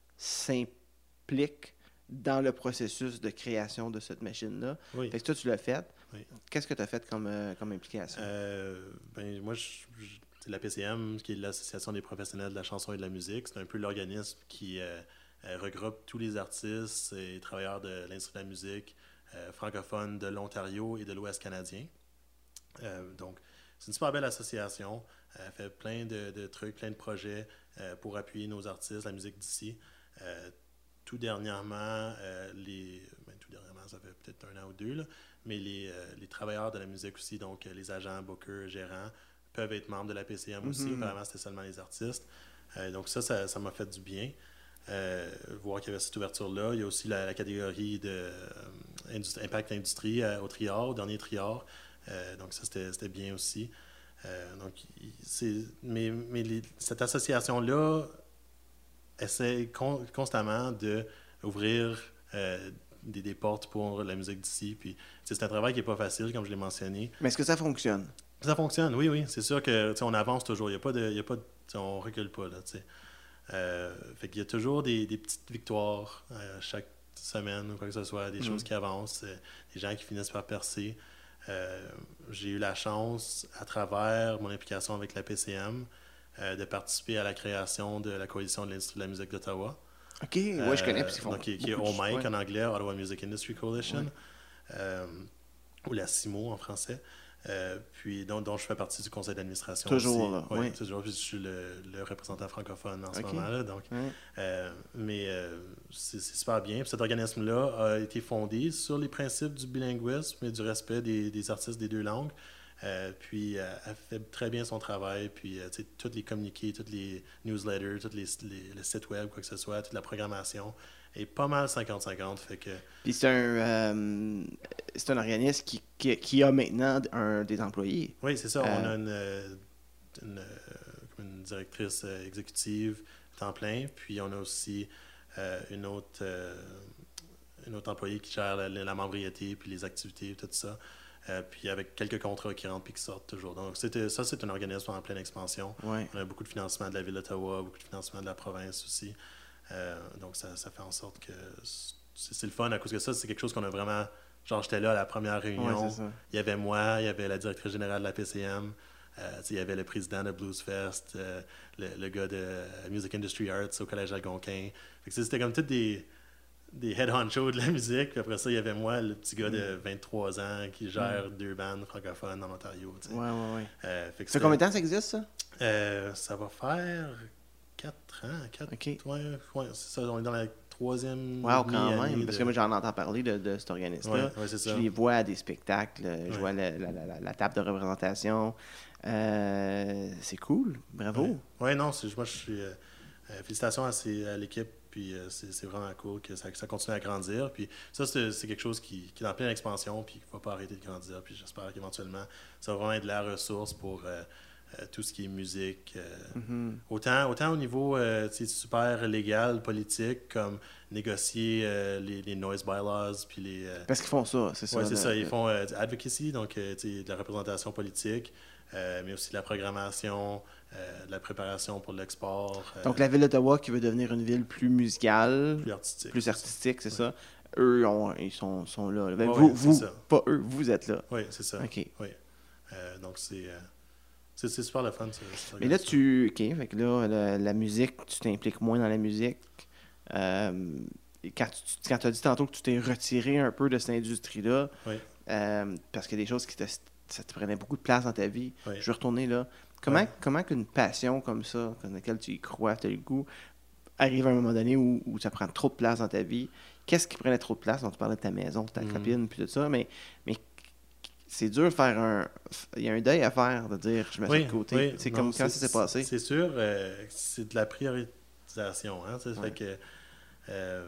s'impliquent dans le processus de création de cette machine-là. Oui. Fait que toi, tu l'as fait. Oui. Qu'est-ce que tu as fait comme, euh, comme implication? Euh, ben, moi, je, je, l'A P C M, qui est l'Association des professionnels de la chanson et de la musique, c'est un peu l'organisme qui... Euh, Euh, regroupe tous les artistes et travailleurs de l'industrie de la musique euh, francophone de l'Ontario et de l'Ouest canadien. Euh, donc, c'est une super belle association. Elle fait plein de, de trucs, plein de projets euh, pour appuyer nos artistes, la musique d'ici. Euh, tout dernièrement, euh, les, ben, tout dernièrement, ça fait peut-être un an ou deux, là, mais les, euh, les travailleurs de la musique aussi, donc les agents, bookers, gérants, peuvent être membres de l'A P C M mm-hmm. aussi. Apparemment, c'était seulement les artistes. Euh, donc ça, ça, ça m'a fait du bien. Euh, voir qu'il y avait cette ouverture-là. Il y a aussi la, la catégorie de euh, industrie, Impact Industrie euh, au Triard, au dernier Triard. Euh, donc ça, c'était, c'était bien aussi. Euh, donc, c'est, mais mais les, cette association-là essaie con, constamment d'ouvrir euh, des, des portes pour la musique d'ici. Puis, c'est un travail qui n'est pas facile, comme je l'ai mentionné. Mais est-ce que ça fonctionne? Ça fonctionne, oui, oui. C'est sûr qu'on avance toujours. Il y a pas de, il y a pas de, on ne recule pas, là, tu sais. Euh, fait qu'il y a toujours des, des petites victoires euh, chaque semaine ou quoi que ce soit, des mmh. choses qui avancent, euh, des gens qui finissent par percer. Euh, j'ai eu la chance, à travers mon implication avec la P C M, euh, de participer à la création de la Coalition de l'industrie de la musique d'Ottawa. OK, oui, euh, je connais. Donc, qui, qui est O M I C en anglais, Ottawa Music Industry Coalition, oui. euh, ou la C I M O en français. Euh, puis dont, dont je fais partie du conseil d'administration toujours, aussi. Là, oui, oui. Toujours, puis je suis le, le représentant francophone en okay. ce moment-là. Donc, oui. euh, mais euh, c'est, c'est super bien. Puis cet organisme-là a été fondé sur les principes du bilinguisme et du respect des, des artistes des deux langues. Euh, puis euh, elle fait très bien son travail. Puis euh, tous les communiqués, tous les newsletters, tous les, les, les sites web, quoi que ce soit, toute la programmation est pas mal cinquante cinquante. Fait que... Puis c'est un, euh, c'est un organisme qui, qui, qui a maintenant un, des employés. Oui, c'est ça. Euh... On a une, une, une directrice exécutive temps plein, puis on a aussi euh, une, autre, euh, une autre employée qui gère la, la membriété, puis les activités, tout ça. Euh, puis avec quelques contrats qui rentrent et qui sortent toujours. Donc c'était, ça, c'est un organisme en pleine expansion. Ouais. On a beaucoup de financement de la Ville d'Ottawa, beaucoup de financement de la province aussi. Euh, donc, ça, ça fait en sorte que c'est, c'est le fun à cause que ça, c'est quelque chose qu'on a vraiment... Genre, j'étais là à la première réunion. Ouais, il y avait moi, il y avait la directrice générale de la P C M, euh, il y avait le président de Blues Fest, euh, le, le gars de Music Industry Arts au Collège Algonquin. Fait que c'était comme tous des, des head honchos de la musique. Puis après ça, il y avait moi, le petit gars mm. de vingt-trois ans qui gère mm. deux bandes francophones en Ontario. Ouais, ouais, ouais. Euh, fait que ça fait combien de temps ça existe, ça? Euh, ça va faire... Quatre ans, quatre okay. ouais, ouais, c'est ça, on est dans la troisième wow, quand même, de... parce que moi j'en entends parler de, de cet organisme-là. Ouais, ouais, c'est ça. Je les vois à des spectacles, je ouais. vois la, la, la, la table de représentation. Euh, c'est cool, bravo. Oui, ouais, non, c'est, moi je suis... Euh, félicitations à, ces, à l'équipe, puis euh, c'est, c'est vraiment cool que ça, que ça continue à grandir. Puis ça, c'est, c'est quelque chose qui, qui est en pleine expansion, puis qui ne va pas arrêter de grandir. Puis j'espère qu'éventuellement, ça va vraiment être la ressource pour... Euh, euh, tout ce qui est musique. Euh, Mm-hmm. autant, autant au niveau euh, super légal, politique, comme négocier euh, les, les noise bylaws. Puis les, euh... Parce qu'ils font ça, c'est ça. Oui, c'est le, ça. Ils le... font euh, advocacy, donc euh, de la représentation politique, euh, mais aussi de la programmation, euh, de la préparation pour l'export. Euh, donc la ville d'Ottawa qui veut devenir une ville plus musicale, plus artistique. plus artistique, c'est ouais. ça. Eux, on, ils sont, sont là. Ben, ouais, vous, ouais, vous ça. pas eux, vous êtes là. Oui, c'est ça. OK. Oui. Euh, donc c'est... Euh... C'est, c'est super le fun. Ça, ça mais là, tu. OK, fait que là, la, la musique, tu t'impliques moins dans la musique. Euh, quand tu quand as dit tantôt que tu t'es retiré un peu de cette industrie-là, oui. euh, parce qu'il y a des choses qui te, ça te prenait beaucoup de place dans ta vie, oui. je vais retourner là. Comment, oui. comment qu'une passion comme ça, dans laquelle tu y crois, tu as le goût, arrive à un moment donné où, où ça prend trop de place dans ta vie? Qu'est-ce qui prenait trop de place? Donc, tu parlais de ta maison, de ta mm. copine, puis tout ça, mais. mais c'est dur de faire un... Il y a un deuil à faire, de dire je mets oui, ça de côté. Oui, c'est non, comme c'est, quand ça s'est passé. C'est sûr, euh, c'est de la priorisation. Hein, ça ouais. fait que euh,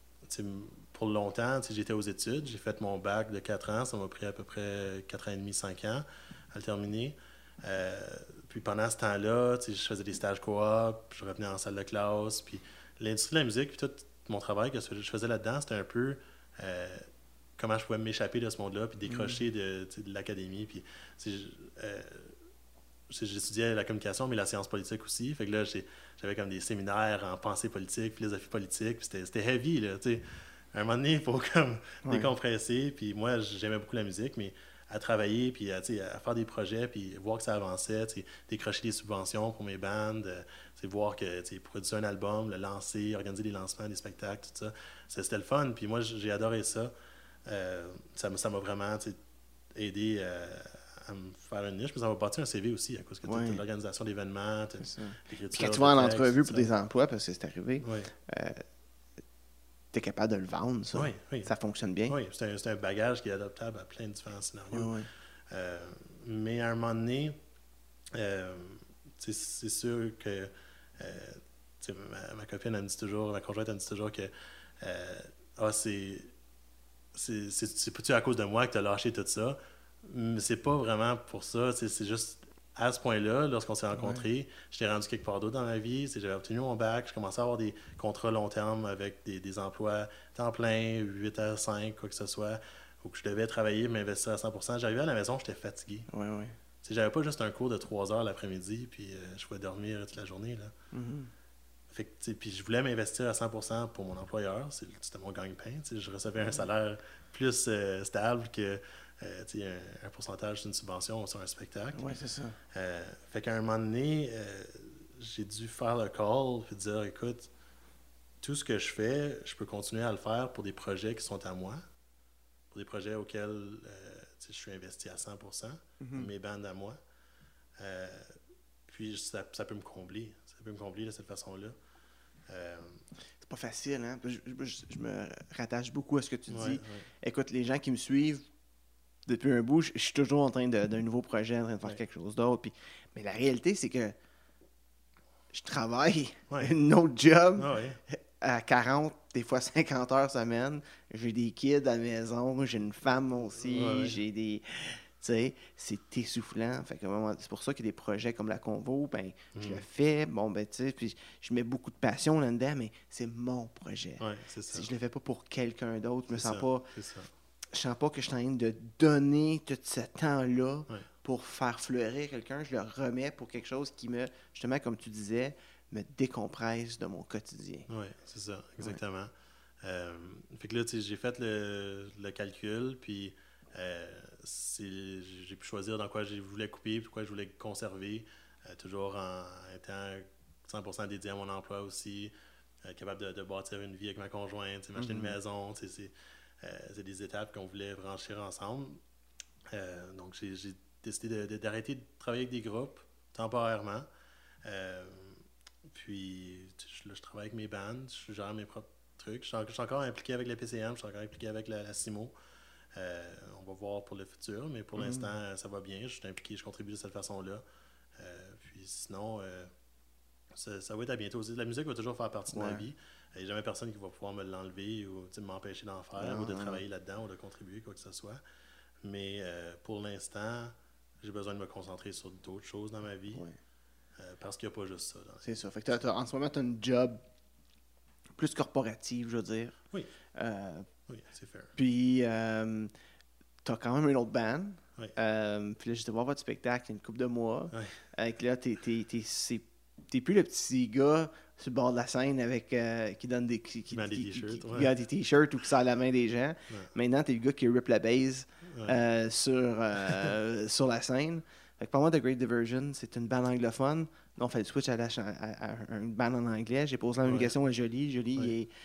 pour longtemps, j'étais aux études. J'ai fait mon bac de quatre ans. Ça m'a pris à peu près quatre ans et demi, cinq ans à le terminer. Euh, puis pendant ce temps-là, je faisais des stages coop, je revenais en salle de classe. Puis l'industrie de la musique, puis tout mon travail que je faisais là-dedans, c'était un peu... Euh, comment je pouvais m'échapper de ce monde-là, puis décrocher de, de l'académie. Puis, euh, j'étudiais la communication, mais la science politique aussi. Fait que là, j'avais comme des séminaires en pensée politique, philosophie politique, puis c'était heavy, là, tu sais. À un moment donné, il faut comme ouais. décompresser, puis moi, j'aimais beaucoup la musique, mais à travailler, puis à, à faire des projets, puis voir que ça avançait, décrocher des subventions pour mes bandes, voir que produire un album, le lancer, organiser des lancements, des spectacles, tout ça. C'était le fun, puis moi, j'ai adoré ça. Euh, ça, ça m'a vraiment aidé euh, à me faire une niche, mais ça m'a bâti un C V aussi, à cause que ouais. tu as l'organisation d'événements, l'écriture. Quand tu vas en entrevue pour des emplois, parce que c'est arrivé, oui. euh, tu es capable de le vendre, ça. Oui, oui. Ça fonctionne bien. Oui, c'est un, un bagage qui est adaptable à plein de différents scénarios. Oui, oui. Euh, mais à un moment donné, euh, c'est sûr que euh, ma, ma copine, elle me dit toujours, ma conjointe, elle me dit toujours que euh, ah, c'est. C'est, c'est, c'est pas-tu à cause de moi que tu as lâché tout ça? Mais c'est pas vraiment pour ça. C'est, c'est juste à ce point-là, lorsqu'on s'est rencontrés, ouais. j'étais rendu quelque part d'autre dans ma vie. J'avais obtenu mon bac, je commençais à avoir des contrats long terme avec des, des emplois temps plein, huit à cinq, quoi que ce soit, où je devais travailler, m'investir à cent pour cent. J'arrivais à la maison, j'étais fatigué. Ouais, ouais. J'avais pas juste un cours de trois heures l'après-midi, puis euh, je pouvais dormir toute la journée. Là. Mm-hmm. Fait que, puis je voulais m'investir à cent pour cent pour mon employeur. C'était mon gagne-pain. Je recevais un salaire plus euh, stable que euh, un, un pourcentage d'une subvention sur un spectacle. Oui, c'est ça. Euh, fait qu'à un moment donné, euh, j'ai dû faire le call et dire, écoute, tout ce que je fais, je peux continuer à le faire pour des projets qui sont à moi, pour des projets auxquels euh, je suis investi à cent pour cent, mm-hmm. mes bandes à moi. Euh, puis ça, ça peut me combler. Ça peut me combler de cette façon-là. Euh... C'est pas facile, hein? Je, je, je me rattache beaucoup à ce que tu ouais, dis. Ouais. Écoute, les gens qui me suivent depuis un bout, je, je suis toujours en train de, d'un nouveau projet, en train de faire ouais. quelque chose d'autre. Puis... Mais la réalité, c'est que je travaille ouais. un autre job ah, ouais. à quarante, des fois cinquante heures semaine. J'ai des kids à la maison, j'ai une femme aussi, ouais, ouais. j'ai des... Tu sais, c'est essoufflant. Fait que, c'est pour ça qu'il y a des projets comme la Convo, ben, mm. je le fais, bon, ben, tu sais, puis je mets beaucoup de passion là-dedans, mais c'est mon projet. Ouais, c'est ça. Si je le fais pas pour quelqu'un d'autre, je me sens ça, pas... ça. Je sens pas que je suis en train de donner tout ce temps-là ouais. pour faire fleurir quelqu'un. Je le remets pour quelque chose qui me, justement, comme tu disais, me décompresse de mon quotidien. Oui, c'est ça, exactement. Ouais. Euh, fait que là, tu sais, j'ai fait le, le calcul, puis... Euh, c'est, j'ai pu choisir dans quoi je voulais couper, puis quoi je voulais conserver, euh, toujours en étant cent pour cent dédié à mon emploi aussi, euh, capable de, de bâtir une vie avec ma conjointe, m'acheter mm-hmm. une maison, c'est, euh, c'est des étapes qu'on voulait franchir ensemble. Euh, donc j'ai, j'ai décidé de, de, d'arrêter de travailler avec des groupes temporairement. Euh, puis je, là, je travaille avec mes bandes, je gère mes propres trucs. Je suis, je suis encore impliqué avec la P C M, je suis encore impliqué avec la, la C I M O. Euh, on va voir pour le futur, mais pour mmh. l'instant, ça va bien. Je suis impliqué, je contribue de cette façon-là. Euh, puis sinon, euh, ça, ça va être à bientôt. La musique va toujours faire partie ouais. de ma vie. Il n'y a jamais personne qui va pouvoir me l'enlever ou m'empêcher d'en faire non, ou de non. travailler là-dedans ou de contribuer, quoi que ce soit. Mais euh, pour l'instant, j'ai besoin de me concentrer sur d'autres choses dans ma vie. Ouais. Euh, parce qu'il n'y a pas juste ça. Là. C'est ça. Fait que t'as, t'as, en ce moment, tu as une job plus corporative, je veux dire. Oui. Euh, oui, c'est fair. Puis, euh, tu as quand même une autre band. Oui. Euh, puis là, j'étais voir votre spectacle il y a une couple de mois. Oui. Avec là, t'es, t'es, t'es, c'est, t'es plus le petit gars sur le bord de la scène avec euh, qui donne des, qui, qui, des qui, t-shirts, qui, qui ouais. garde des t-shirts ou qui sert la main des gens. Ouais. Maintenant, t'es le gars qui rip la base Ouais. euh, sur, euh, sur la scène. Fait que pour moi, The Great Diversion, c'est une band anglophone. Là, on fait le switch à, la ch- à, à, à une band en anglais. J'ai posé la même Ouais. question à Jolie. Jolie, Ouais. il est...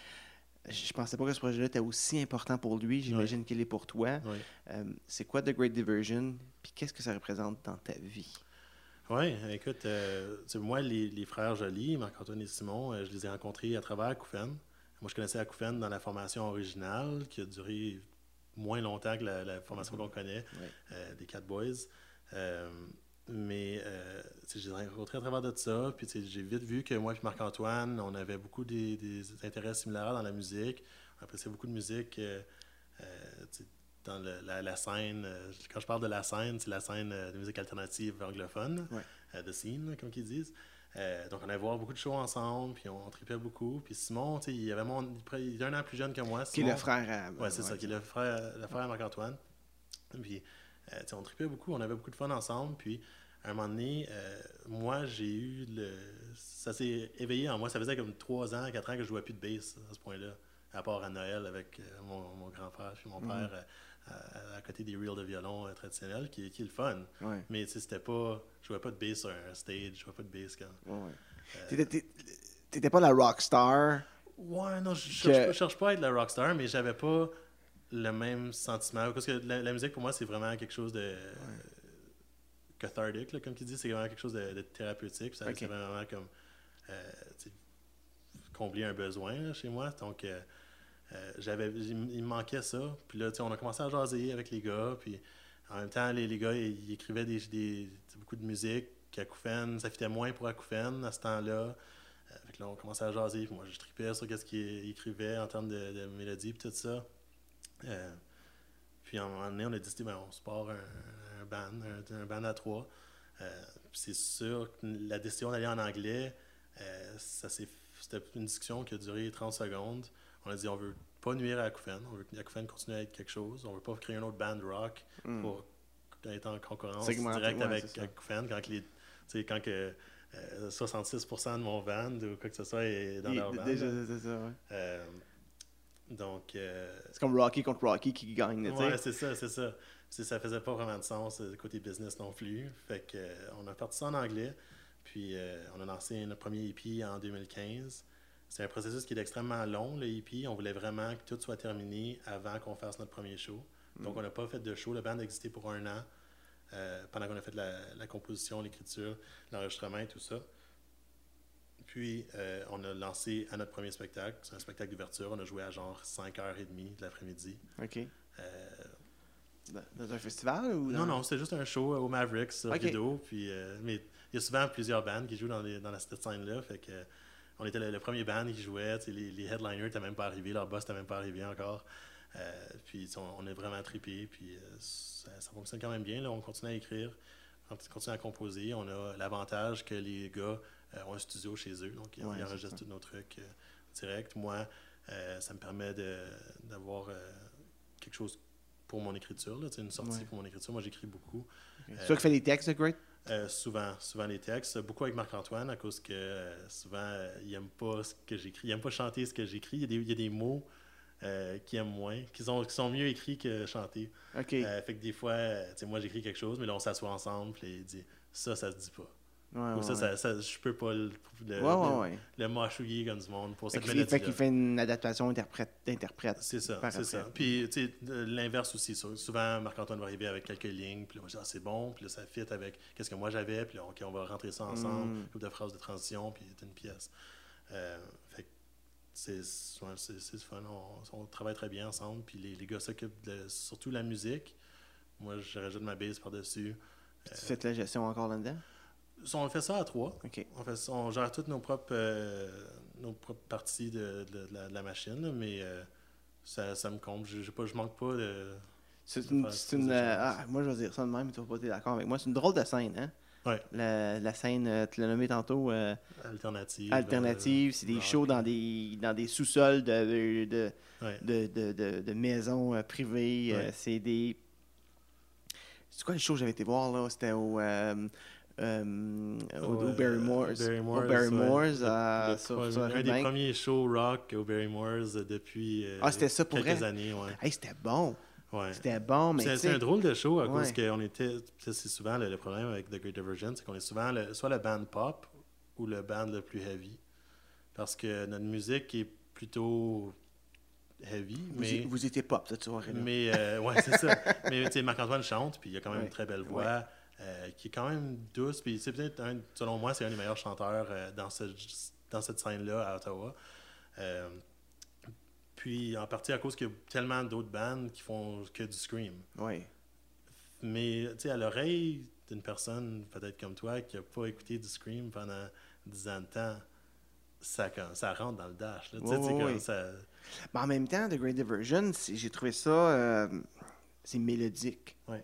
je pensais pas que ce projet-là était aussi important pour lui. J'imagine Ouais. qu'il est pour toi. Ouais. Euh, c'est quoi The Great Diversion? Puis qu'est-ce que ça représente dans ta vie? Oui, écoute, euh, moi, les, les frères Joly, Marc-Antoine et Simon, euh, je les ai rencontrés à travers Acouphène. Moi, je connaissais Acouphène dans la formation originale, qui a duré moins longtemps que la, la formation qu'on connaît, Ouais. euh, des Cat Boys. Euh, mais euh, je les ai rencontrés à travers de ça. Puis j'ai vite vu que moi et Marc-Antoine, on avait beaucoup des, des intérêts similaires dans la musique. On appréciait beaucoup de musique. Euh, euh, dans le, la, la scène, euh, quand je parle de la scène, c'est la scène euh, de musique alternative anglophone, Ouais. euh, the scene, comme ils disent. Euh, donc, on allait voir beaucoup de shows ensemble, puis on, on tripait beaucoup. Puis Simon, tu sais, il avait mon, il est un an plus jeune que moi. Qui est Simon, le frère à... ouais, c'est ouais, ça, qui est le frère, le frère à Marc-Antoine. Puis, euh, tu sais, on tripait beaucoup, on avait beaucoup de fun ensemble. Puis, à un moment donné, euh, moi, j'ai eu le... Ça s'est éveillé en moi. Ça faisait comme trois ans, quatre ans que je jouais plus de bass à ce point-là, à part à Noël avec euh, mon, mon grand-père puis mon Mm-hmm. père. Euh, À, à côté des reels de violon euh, traditionnels, qui, qui est le fun. Ouais. Mais c'était pas... Je jouais pas de bass sur un stage, je jouais pas de bass quand... Ouais, ouais. Euh, T'étais, t'étais, t'étais pas la rockstar. Ouais, non, je que... cherche, pas, je cherche pas à être la rockstar, mais j'avais pas le même sentiment. Parce que la, la musique, pour moi, c'est vraiment quelque chose de... Ouais. cathartique, là, comme tu dis. C'est vraiment quelque chose de, de thérapeutique. Ça, okay. C'est vraiment comme... Euh, combler un besoin là, chez moi. Donc... Euh, Euh, j'avais, il me manquait ça. Puis là, on a commencé à jaser avec les gars. Puis en même temps, les, les gars, ils, ils écrivaient des, des, beaucoup de musique. Acouphène, ça fitait moins pour Acouphène à ce temps-là. Euh, fait que là, on commençait à jaser. Puis moi, je tripais sur ce qu'ils écrivaient en termes de, de mélodie. Puis tout ça. Euh, puis à un moment donné, on a décidé, ben, on se part un, un band, un, un band à trois. Euh, puis c'est sûr que la décision d'aller en anglais, euh, ça s'est, c'était une discussion qui a duré trente secondes. On a dit on veut pas nuire à Acouphène, on veut que Acouphène continue à être quelque chose, on veut pas créer un autre band rock mm. pour être en concurrence Segmenté, directe ouais, avec Acouphène quand, les, quand que, euh, soixante-six pour cent de mon band ou quoi que ce soit est dans Il, leur band. Déjà, c'est ça, ouais. Euh, donc... Euh, c'est comme Rocky contre Rocky qui gagne, tu sais. Ouais, c'est ça, c'est ça. Puis ça faisait pas vraiment de sens côté business non plus. Fait que euh, on a parti ça en anglais, puis euh, on a lancé notre premier E P en deux mille quinze. C'est un processus qui est extrêmement long, le E P. On voulait vraiment que tout soit terminé avant qu'on fasse notre premier show. Mm. Donc, on n'a pas fait de show. Le band a existé pour un an, euh, pendant qu'on a fait la, la composition, l'écriture, l'enregistrement et tout ça. Puis, euh, on a lancé à notre premier spectacle. C'est un spectacle d'ouverture. On a joué à genre cinq heures trente de l'après-midi. OK. Euh, dans un festival ou dans... Non, non, c'était juste un show au Mavericks sur okay. Rideau. Puis, euh, mais il y a souvent plusieurs bands qui jouent dans, les, dans cette scène-là. Fait que... On était le, le premier band qui jouait, les, les headliners n'étaient même pas arrivés, leur boss n'était même pas arrivé encore. Euh, puis on, on est vraiment trippé, puis euh, ça, ça fonctionne quand même bien. Là. On continue à écrire, on continue à composer. On a l'avantage que les gars euh, ont un studio chez eux, donc ils, ouais, ils enregistrent tous nos trucs euh, direct. Moi, euh, ça me permet de, d'avoir euh, quelque chose pour mon écriture, là, une sortie ouais. pour mon écriture. Moi, j'écris beaucoup. Okay. Euh, c'est toi qui fais les textes de Great? Euh, souvent, souvent les textes, beaucoup avec Marc-Antoine à cause que euh, souvent euh, il n'aime pas ce que j'écris, il n'aime pas chanter ce que j'écris. Il y a des, il y a des mots euh, qu'il aime moins, qui sont, qui sont mieux écrits que chantés. Okay. Euh, fait que des fois, euh, moi j'écris quelque chose, mais là on s'assoit ensemble et il dit ça, ça se dit pas. Ouais, Ou ouais, ça, ouais. ça, ça, je peux pas le, le, ouais, ouais, ouais. le, le mâchouiller comme du monde pour cette fait mélodie. Fait qu'il fait une adaptation interprète, d'interprète. C'est ça, c'est ça. Puis, tu sais, l'inverse aussi. Souvent, Marc-Antoine va arriver avec quelques lignes, puis là, moi, je dis, ah, c'est bon, puis là, ça fit avec qu'est-ce que moi j'avais, puis là, OK, on va rentrer ça ensemble, mm. une couple de phrases de transition, puis c'est une pièce. Euh, fait que c'est, ouais, c'est, c'est fun. On, on travaille très bien ensemble, puis les, les gars s'occupent de surtout la musique. Moi, je rajoute ma base par-dessus. Tu euh, fais la gestion encore là-dedans? On fait ça à trois. Okay. On, fait ça, on gère toutes nos propres, euh, nos propres parties de, de, de, la, de la machine, mais euh, ça, ça me compte. Je, je, pas, je manque pas de... C'est une. C'est une euh, ah, moi, je vais dire ça de même, mais tu vas pas être d'accord avec moi. C'est une drôle de scène, hein? Oui. La, la scène, euh, tu l'as nommé tantôt. Euh, alternative. Alternative, Euh, c'est des rock. shows dans des, dans des sous-sols de, de, Ouais. de, de, de, de maisons euh, privées. Ouais. Euh, c'est des. C'est quoi les shows que j'avais été voir, là? C'était au. Euh, euh, au, Ouais, au Barrymore's. Barrymore's, Au Barrymore's, ouais. à- Le- sur, le sur premier- un Red des Bank. premiers shows rock au Barrymore's depuis euh, Ah, c'était ça pour quelques vrai? années. Ouais. Hey, c'était bon. Ouais. C'était bon, mais C'est tu c'est un sais. drôle de show à Ouais. cause qu'on était. C'est souvent le, le problème avec The Great Divergent, c'est qu'on est souvent le- soit le band pop ou le band le plus heavy. Parce que notre musique est plutôt heavy, Vous, mais. vous étiez pop cette soirée-là. Mais, euh, ouais, c'est ça. Mais, tu sais, Marc-Antoine chante, puis il a quand même Ouais. une très belle voix, Ouais. euh, qui est quand même douce. Puis c'est peut-être, un, selon moi, c'est un des meilleurs chanteurs euh, dans, ce, dans cette scène-là à Ottawa. Euh, puis, en partie à cause qu'il y a tellement d'autres bandes qui font que du scream. Oui. Mais, tu sais, à l'oreille d'une personne, peut-être comme toi, qui n'a pas écouté du scream pendant dix ans de temps, ça, ça rentre dans le dash. Là. Tu sais, Ouais, c'est ouais, comme ouais. ça... Mais en même temps, The Great Diversion, c'est- j'ai trouvé ça. Euh, c'est mélodique. Ouais.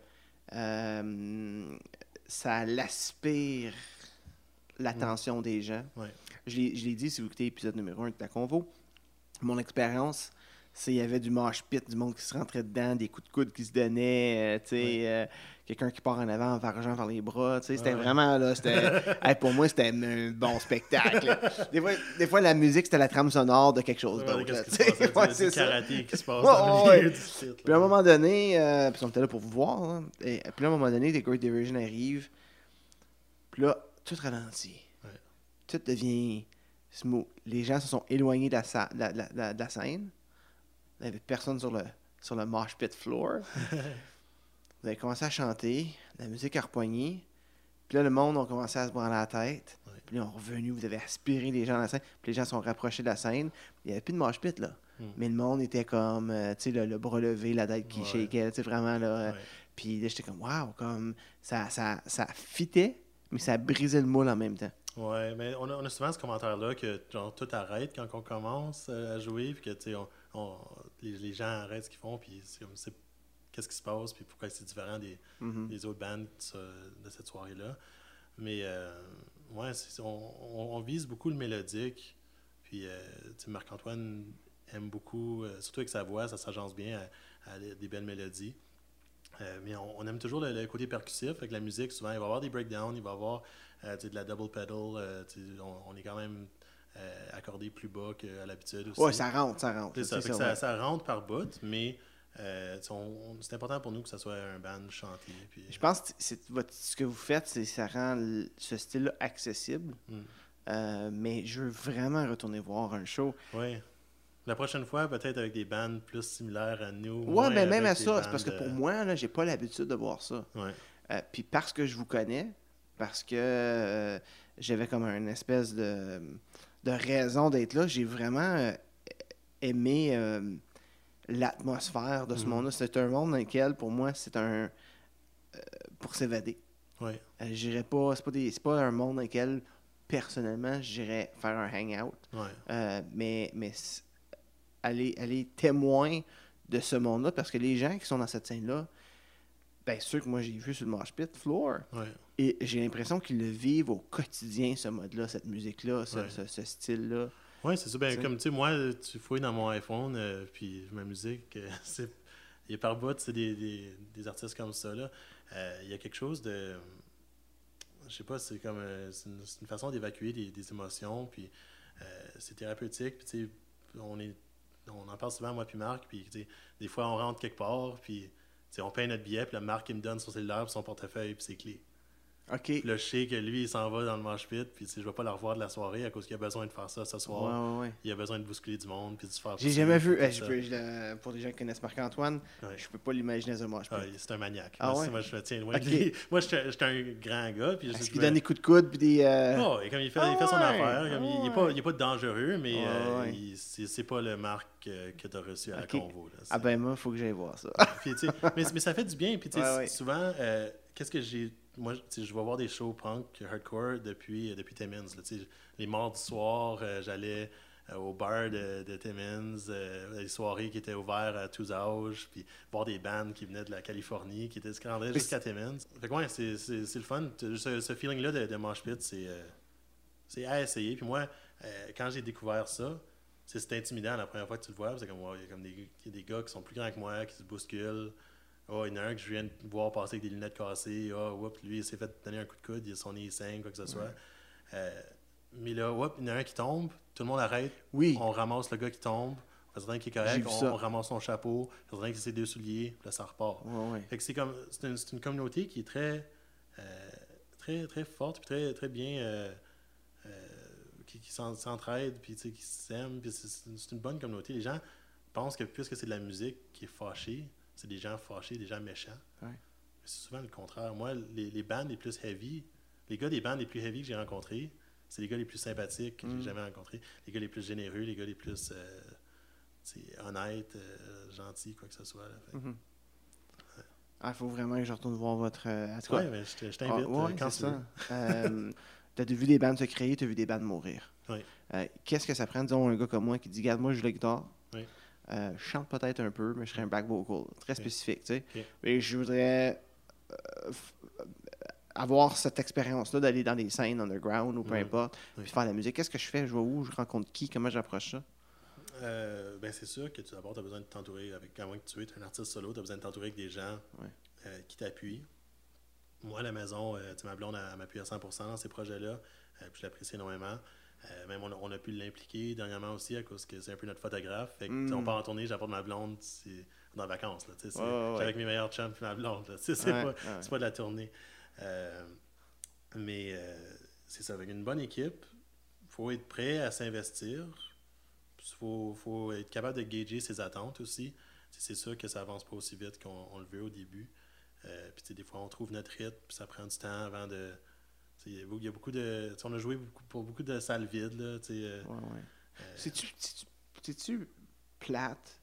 Euh, ça l'aspire l'attention des gens. Ouais. Je l'ai je l'ai dit si vous écoutez l'épisode numéro un de la Convo. Mon expérience, c'est qu'il y avait du mosh pit, du monde qui se rentrait dedans, des coups de coude qui se donnaient, euh, tu sais, Ouais. euh, quelqu'un qui part en avant en vargeant vers les bras, tu sais, c'était Ouais. vraiment, là, c'était, hey, pour moi, c'était un bon spectacle. Des fois, des fois, la musique, c'était la trame sonore de quelque chose Ouais, d'autre. qu'est-ce là, qui tu se sais. passe, là, Ouais, du c'est ça. karaté qui se passe Ouais, dans ouais, le milieu ouais. du site. Puis à un moment donné, euh, puis on était là pour vous voir, là, et puis à un moment donné, The Great Diversion arrive, puis là, tout ralentit. Ouais. Tout devient smooth. Les gens se sont éloignés de la, sa- de la, de la- de la scène. Il n'y avait personne sur le, sur le mosh pit floor. Vous avez commencé à chanter, la musique a repogné, puis là, le monde a commencé à se branler la tête. Ouais. Puis là, on est revenu, vous avez aspiré les gens à la scène, puis les gens sont rapprochés de la scène. Il n'y avait plus de mosh pit, là. Mm. Mais le monde était comme, euh, tu sais, le, le bras levé, la tête qui Ouais. shakeait, tu sais, vraiment, là. euh, Ouais. Puis là, j'étais comme, waouh, comme, ça, ça, ça fitait, mais ça brisait le moule en même temps. Ouais, mais on a, on a souvent ce commentaire-là que genre, tout arrête quand on commence euh, à jouer, puis que tu sais, on, on- les, les gens arrêtent ce qu'ils font, puis c'est comme c'est qu'est-ce qui se passe, puis pourquoi c'est différent des, Mhm. des autres bandes de, de cette soirée-là. Mais euh, ouais, c'est- on, on- on vise beaucoup le mélodique, puis euh, tu sais, Marc-Antoine aime beaucoup, euh, surtout avec sa voix, ça s'agence bien à, à des belles mélodies. Euh, mais on, on aime toujours le, le côté percussif, avec la musique, souvent il va y avoir des breakdowns, il va y avoir euh, tu sais, de la double pedal, euh, tu sais, on, on est quand même euh, accordé plus bas qu'à l'habitude aussi. Ouais, ça rentre, ça rentre. C'est ça, c'est fait que ça, ça, ouais. ça rentre par bout, mais euh, tu sais, on- on- c'est important pour nous que ça soit un band chanté. Puis, Je pense que c'est, votre- ce que vous faites, c'est ça rend le- ce style-là accessible. Mm. Euh, mais je veux vraiment retourner voir un show. ouais. La prochaine fois, peut-être avec des bandes plus similaires à nous. Ouais, moins ben même avec à des ça, c'est parce que bandes, pour euh, moi, là, j'ai pas l'habitude de voir ça. Ouais. Euh, Puis parce que je vous connais, parce que euh, j'avais comme une espèce de, de raison d'être là, j'ai vraiment euh, aimé euh, l'atmosphère de ce Mhm. monde-là. C'est un monde dans lequel, pour moi, c'est un... euh, pour s'évader. Ouais. Euh, j'irais pas... C'est pas, des, c'est pas un monde dans lequel, personnellement, j'irais faire un hangout. Ouais. Euh, mais mais c- aller, aller témoin de ce monde-là, parce que les gens qui sont dans cette scène-là, ben ceux que moi j'ai vus sur le mosh pit floor, Ouais. et j'ai l'impression qu'ils le vivent au quotidien, ce mode-là, cette musique-là, ce, Ouais. ce- ce style-là. Ouais, c'est ça. Ben, T'sais. comme tu sais, moi, tu fouilles dans mon iPhone, euh, puis ma musique, euh, c'est. Il est par bout, c'est des, des, des artistes comme ça, là. Euh, Il y a quelque chose de. Je sais pas, c'est comme. euh, c'est, une, c'est une façon d'évacuer des, des émotions, puis euh, c'est thérapeutique, puis tu sais, on est. On en parle souvent, moi puis Marc, puis tu sais, des fois, on rentre quelque part, puis tu sais, on paye notre billet, puis le Marc, il me donne son cellulaire, puis son portefeuille, puis ses clés. OK. Puis là, je sais que lui, il s'en va dans le mosh pit, puis tu sais, je vais pas le revoir de la soirée à cause qu'il a besoin de faire ça ce soir. Ouais, ouais, ouais. Il a besoin de bousculer du monde puis de se faire J'ai pousser, jamais vu. tout euh, je ça. peux- je le- pour les gens qui connaissent Marc-Antoine, Ouais. je peux pas l'imaginer dans un mosh pit. Ah, c'est un maniaque. Ah moi, ouais? moi, je me tiens loin Ok. de lui. Moi, j'étais j'étais un grand gars. Puis je- Est-ce je qu'il me- donne des coups de coude puis des. euh, Oh, et comme il fait, Ah il fait son ouais, affaire. Comme il, il est ah pas, ouais. il est pas dangereux, mais Ouais, euh, ouais. il- c'est c'est pas le Marc euh, que tu as reçu à Ok. la convo. Là. Ah C'est- ben moi, il faut que j'aille voir ça. Puis, tu sais, mais, mais ça fait du bien. Puis, tu sais, Ouais, ouais. souvent, euh, qu'est-ce que j'ai. Moi, tu sais, je vais voir des shows punk hardcore depuis, depuis Timmins. Là, tu sais, les mardis soirs, euh, j'allais euh, au bar de, de Timmins, euh, les soirées qui étaient ouvertes à tous âges, puis voir des bands qui venaient de la Californie, qui étaient qui rentraient jusqu'à Timmins. Fait que ouais, c'est, c'est, c'est le fun. Ce, ce feeling-là de, de mosh pit, c'est, euh, c'est à essayer. Puis moi, euh, quand j'ai découvert ça, c'est, c'est intimidant la première fois que tu le vois. C'est comme, ouais, il y a comme des, il y a des gars qui sont plus grands que moi, qui se bousculent. Oh, il y en a un que je viens de voir passer avec des lunettes cassées. Ah, oh, oups, lui, il s'est fait donner un coup de coude, il a son nez saigne, quoi que ce soit. Ouais. Euh, mais là, oups, il y en a un qui tombe, tout le monde arrête. Oui. On ramasse le gars qui tombe. On fait certain qu'il est correct, on, on ramasse son chapeau, on fait certain qu'il a ses deux souliers, puis là, ça repart. Ouais, ouais. Fait que c'est comme, c'est une, c'est une communauté qui est très, euh, très, très forte, puis très, très bien, euh, euh, qui, qui s'entraide, puis qui s'aime, puis c'est, c'est une bonne communauté. Les gens pensent que puisque c'est de la musique qui est fâchée, c'est des gens fâchés, des gens méchants. Ouais. Mais c'est souvent le contraire. Moi, les, les bands les plus heavy, les gars des bands les plus heavy que j'ai rencontrés, c'est les gars les plus sympathiques que mm. j'ai jamais rencontrés. Les gars les plus généreux, les gars les plus euh, honnêtes, euh, gentils, quoi que ce soit. Il mm-hmm. ouais. ah, faut vraiment que je retourne voir votre... Euh, oui, mais je, je t'invite ah, ouais, euh, quand c'est tu ça. euh, tu as vu des bands se créer, tu as vu des bands mourir. Oui. Euh, qu'est-ce que ça prend, disons, un gars comme moi qui dit « Regarde, moi, je joue la guitare. Oui. » Euh, je chante peut-être un peu, mais je serais un back vocal, très spécifique, tu sais. Okay. Et je voudrais euh, f- avoir cette expérience-là d'aller dans des scènes underground ou peu mmh. importe, oui. puis faire de la musique. Qu'est-ce que je fais? Je vais où? Je rencontre qui? Comment j'approche ça? Euh, ben c'est sûr que tu d'abord, tu as besoin de t'entourer avec, à moins que tu es un artiste solo, tu as besoin de t'entourer avec des gens ouais. euh, qui t'appuient. Moi, à la maison, euh, ma blonde elle, elle m'appuie à cent pour cent dans ces projets-là, euh, puis je l'apprécie énormément. Euh, même on a, on a pu l'impliquer dernièrement aussi à cause que c'est un peu notre photographe. Fait que, mm. on part en tournée, j'apporte ma blonde c'est dans les vacances. Là, c'est, oh, ouais. avec mes meilleurs chums et ma blonde. Là, c'est, ouais, pas, ouais. c'est pas de la tournée. Euh, mais euh, c'est ça, avec une bonne équipe, il faut être prêt à s'investir. Il faut, faut être capable de gager ses attentes aussi. T'sais, c'est sûr que ça avance pas aussi vite qu'on on le veut au début. Euh, puis des fois, on trouve notre rythme, puis ça prend du temps avant de... Il y a beaucoup de... On a joué beaucoup, pour beaucoup de salles vides. Là, euh, ouais, ouais. Euh, C'est-tu, c'est-tu, c'est-tu plate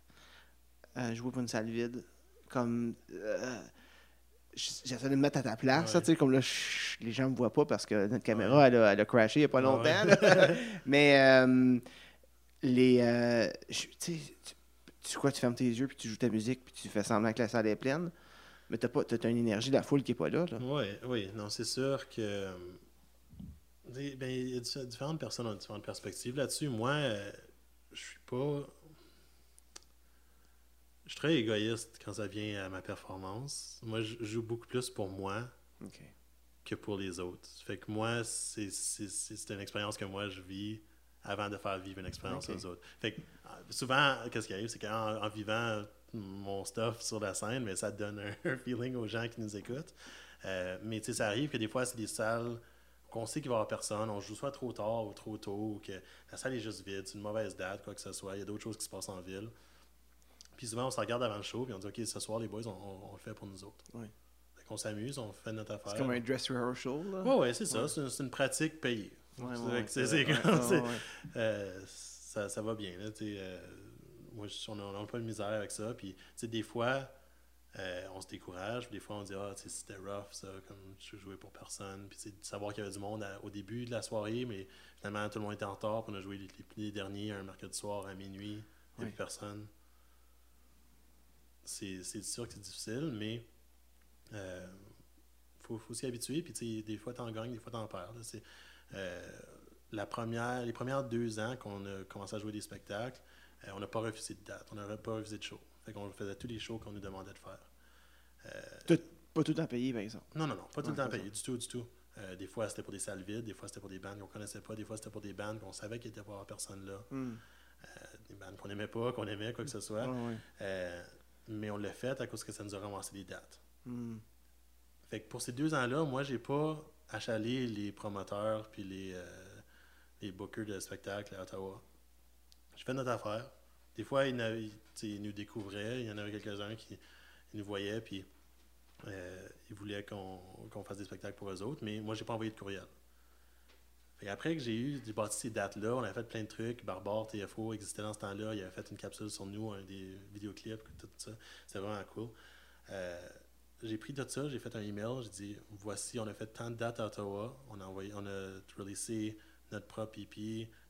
euh, jouer pour une salle vide? Comme... Euh, j'essaie de me mettre à ta place. Ouais. Ça, comme là, je, les gens ne me voient pas parce que notre caméra, ouais. elle, a, elle a crashé il n'y a pas longtemps. Ouais. Mais euh, les... Euh, tu sais, tu, tu, quoi, tu fermes tes yeux puis tu joues ta musique puis tu fais semblant que la salle est pleine. Mais tu as une énergie de la foule qui n'est pas là. là. Oui, oui. Non, c'est sûr que... Ben, il y a différentes personnes ont différentes perspectives là-dessus. Moi, euh, je suis pas... Je suis très égoïste quand ça vient à ma performance. Moi, je joue beaucoup plus pour moi okay. que pour les autres. Fait que moi, c'est, c'est, c'est une expérience que moi, je vis avant de faire vivre une expérience okay. aux autres. Fait que souvent, qu'est-ce qui arrive, c'est qu'en en vivant mon stuff sur la scène, mais ça donne un, un feeling aux gens qui nous écoutent. Euh, mais tu sais, ça arrive que des fois, c'est des salles qu'on sait qu'il va y avoir personne, on joue soit trop tard ou trop tôt, ou que la salle est juste vide, c'est une mauvaise date, quoi que ce soit, il y a d'autres choses qui se passent en ville. Puis souvent, on se regarde avant le show, puis on dit « OK, ce soir, les boys, on, on, on le fait pour nous autres. Oui. » Fait qu'on s'amuse, on fait notre affaire. C'est comme un dress rehearsal, là? Oui, ouais, c'est ça. Ouais. C'est, une, c'est une pratique payée. Ouais, c'est, ouais, c'est, c'est, ouais, c'est, ouais, ouais. Euh, ça, ça va bien, là, tu sais. Euh, moi, je, on n'a pas de misère avec ça. Puis, tu sais, des fois, euh, on se décourage. Des fois, on dit « Ah, tu sais, c'était rough, ça, comme je jouais pour personne. » Puis, de savoir qu'il y avait du monde à, au début de la soirée, mais finalement, tout le monde était en retard. Puis, on a joué les, les, les derniers un mercredi soir à minuit. Il n'y a ouais. plus personne. C'est, c'est sûr que c'est difficile, mais il euh, faut, faut s'y habituer. Puis, des fois, t'en gagnes, des fois, t'en perds. Là. C'est, euh, la première, les premières deux ans qu'on a commencé à jouer des spectacles, euh, on n'a pas refusé de date, on n'a pas refusé de show. Fait qu'on faisait tous les shows qu'on nous demandait de faire. Euh, tout, pas tout le temps payé, par exemple? Non, non, non, pas tout ouais, le temps payé, ça. du tout, du tout. Euh, des fois, c'était pour des salles vides, des fois, c'était pour des bandes qu'on ne connaissait pas, des fois, c'était pour des bandes qu'on savait qu'il n'était pas personne là. Mm. Euh, des bandes qu'on n'aimait pas, qu'on aimait, quoi que ce soit. Ouais, ouais. Euh, mais on l'a fait à cause que ça nous a ramassé des dates. Mm. Fait que pour ces deux ans-là, moi, j'ai pas achalé les promoteurs puis les, euh, les bookers de spectacles à Ottawa. J'ai fait notre affaire. Des fois, ils, ils, ils nous découvraient. Il y en avait quelques-uns qui nous voyaient puis euh, ils voulaient qu'on, qu'on fasse des spectacles pour eux autres, mais moi, j'ai pas envoyé de courriel. Fait après que j'ai eu j'ai bâti ces dates-là, on avait fait plein de trucs. Barbare, T F O existait dans ce temps-là. Il avait fait une capsule sur nous, un des vidéoclips, tout ça. C'était vraiment cool. Euh, j'ai pris tout ça, j'ai fait un email, j'ai dit voici, on a fait tant de dates à Ottawa, on a envoyé, on a releasé notre propre E P,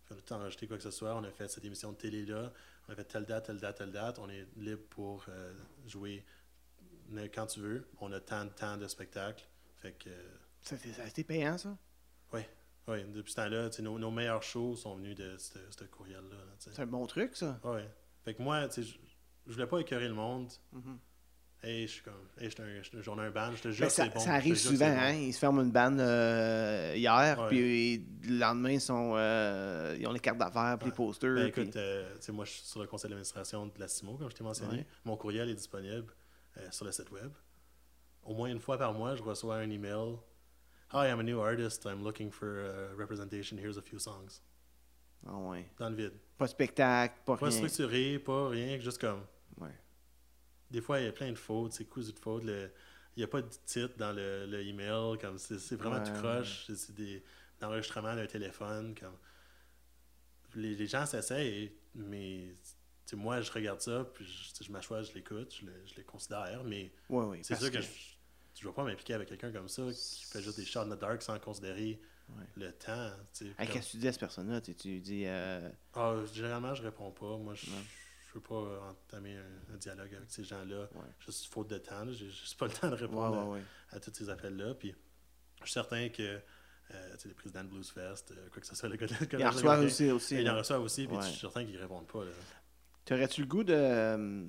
on a tout enregistré quoi que ce soit, on a fait cette émission de télé-là, on a fait telle date, telle date, telle date, on est libre pour euh, jouer quand tu veux, on a tant de temps de spectacle. Fait que. Ça, ça a été payant, ça? Oui. Oui, depuis ce temps-là, nos, nos meilleurs shows sont venus de ce courriel-là. Là, c'est un bon truc, ça. Oui. Fait que moi, tu sais, je, je voulais pas écœurer le monde. Mm-hmm. Hey, je suis comme, hey, j'en ai un band, je te jure que ça, c'est bon. Ça arrive souvent, hein? Bon. Ils se ferment une band euh, hier, ouais. puis le lendemain, ils, sont, euh, ils ont les cartes d'affaires, puis ouais. les posters. Ben, écoute, puis... euh, moi, je suis sur le conseil d'administration de la C I M O, comme je t'ai mentionné. Ouais. Mon courriel est disponible euh, sur le site web. Au moins une fois par mois, je reçois un email. Hi, I'm a new artist. I'm looking for uh, representation. Here's a few songs. Ah oh, ouais. Dans le vide. Pas de spectacle, pas, pas rien. Pas structuré, pas rien, juste comme... Ouais. Des fois, il y a plein de fautes, c'est cousu de fautes. Le... Il n'y a pas de titre dans le, le email, comme c'est, c'est vraiment ouais. tout croche. C'est, c'est des enregistrements d'un téléphone. Comme... Les, les gens s'essayent, mais moi, je regarde ça, puis je, je m'assois, je l'écoute, je, le, je les considère, mais ouais, ouais, c'est sûr que, que je ne vais pas m'impliquer avec quelqu'un comme ça qui fait juste des shots in the dark sans considérer ouais. le temps. Hey, comme... Qu'est-ce que tu dis à cette personne-là? Tu, tu dis... Euh... Ah, généralement, je réponds pas. Moi, je... Je veux pas entamer un, un dialogue avec ces gens-là. Ouais. Juste faute de temps. J'ai juste pas le temps de répondre ouais, ouais, ouais. À, à tous ces appels-là. Puis je suis certain que euh, le président de Blues Fest, euh, quoi que ce soit, le gars de il en reçoit aussi. aussi il en reçoit aussi, puis ouais. je suis certain qu'ils ne répondent pas. Tu aurais-tu le goût de. Euh,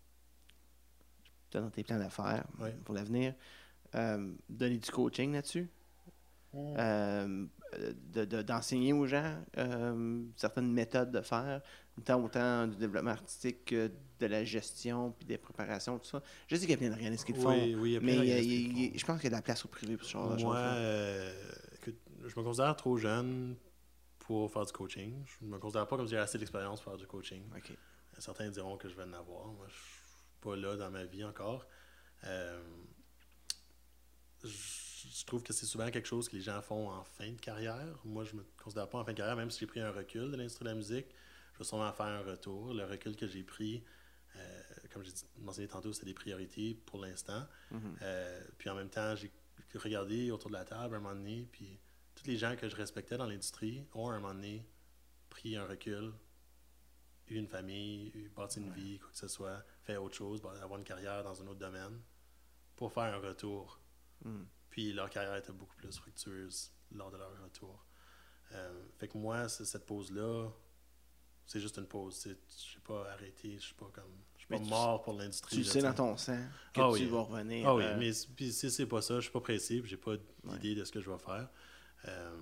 dans tes plans d'affaires ouais. pour l'avenir, euh, donner du coaching là-dessus? Mm. Euh, de, de, d'enseigner aux gens euh, certaines méthodes de faire, tant autant du développement artistique que de la gestion puis des préparations, tout ça. Je sais qu'il y a plein d'organismes qui le font, oui, oui, il y a plein mais il y a, il, il, je pense qu'il y a de la place au privé pour ce genre de choses. Moi, euh, écoute, je me considère trop jeune pour faire du coaching. Je me considère pas comme si j'ai assez d'expérience pour faire du coaching. Okay. Certains diront que je vais en avoir. Moi, je suis pas là dans ma vie encore. Euh, je, Je trouve que c'est souvent quelque chose que les gens font en fin de carrière. Moi, je ne me considère pas en fin de carrière, même si j'ai pris un recul de l'industrie de la musique. Je vais sûrement faire un retour. Le recul que j'ai pris, euh, comme j'ai mentionné tantôt, c'est des priorités pour l'instant. Mm-hmm. Euh, puis en même temps, j'ai regardé autour de la table un moment donné, puis tous les gens que je respectais dans l'industrie ont à un moment donné pris un recul, eu une famille, eu bâti une ouais. vie, quoi que ce soit, fait autre chose, avoir une carrière dans un autre domaine, pour faire un retour. Mm. Puis leur carrière était beaucoup plus fructueuse lors de leur retour. Euh, fait que moi, cette pause-là, c'est juste une pause. Je n'ai pas arrêté, je suis pas comme. Je suis pas tu, mort pour l'industrie. Tu là, sais dans ton sang que ah, tu oui. vas revenir. Ah oui, euh... mais puis, si c'est pas ça, je suis pas pressé, j'ai pas d'idée ouais. de ce que je vais faire. Euh,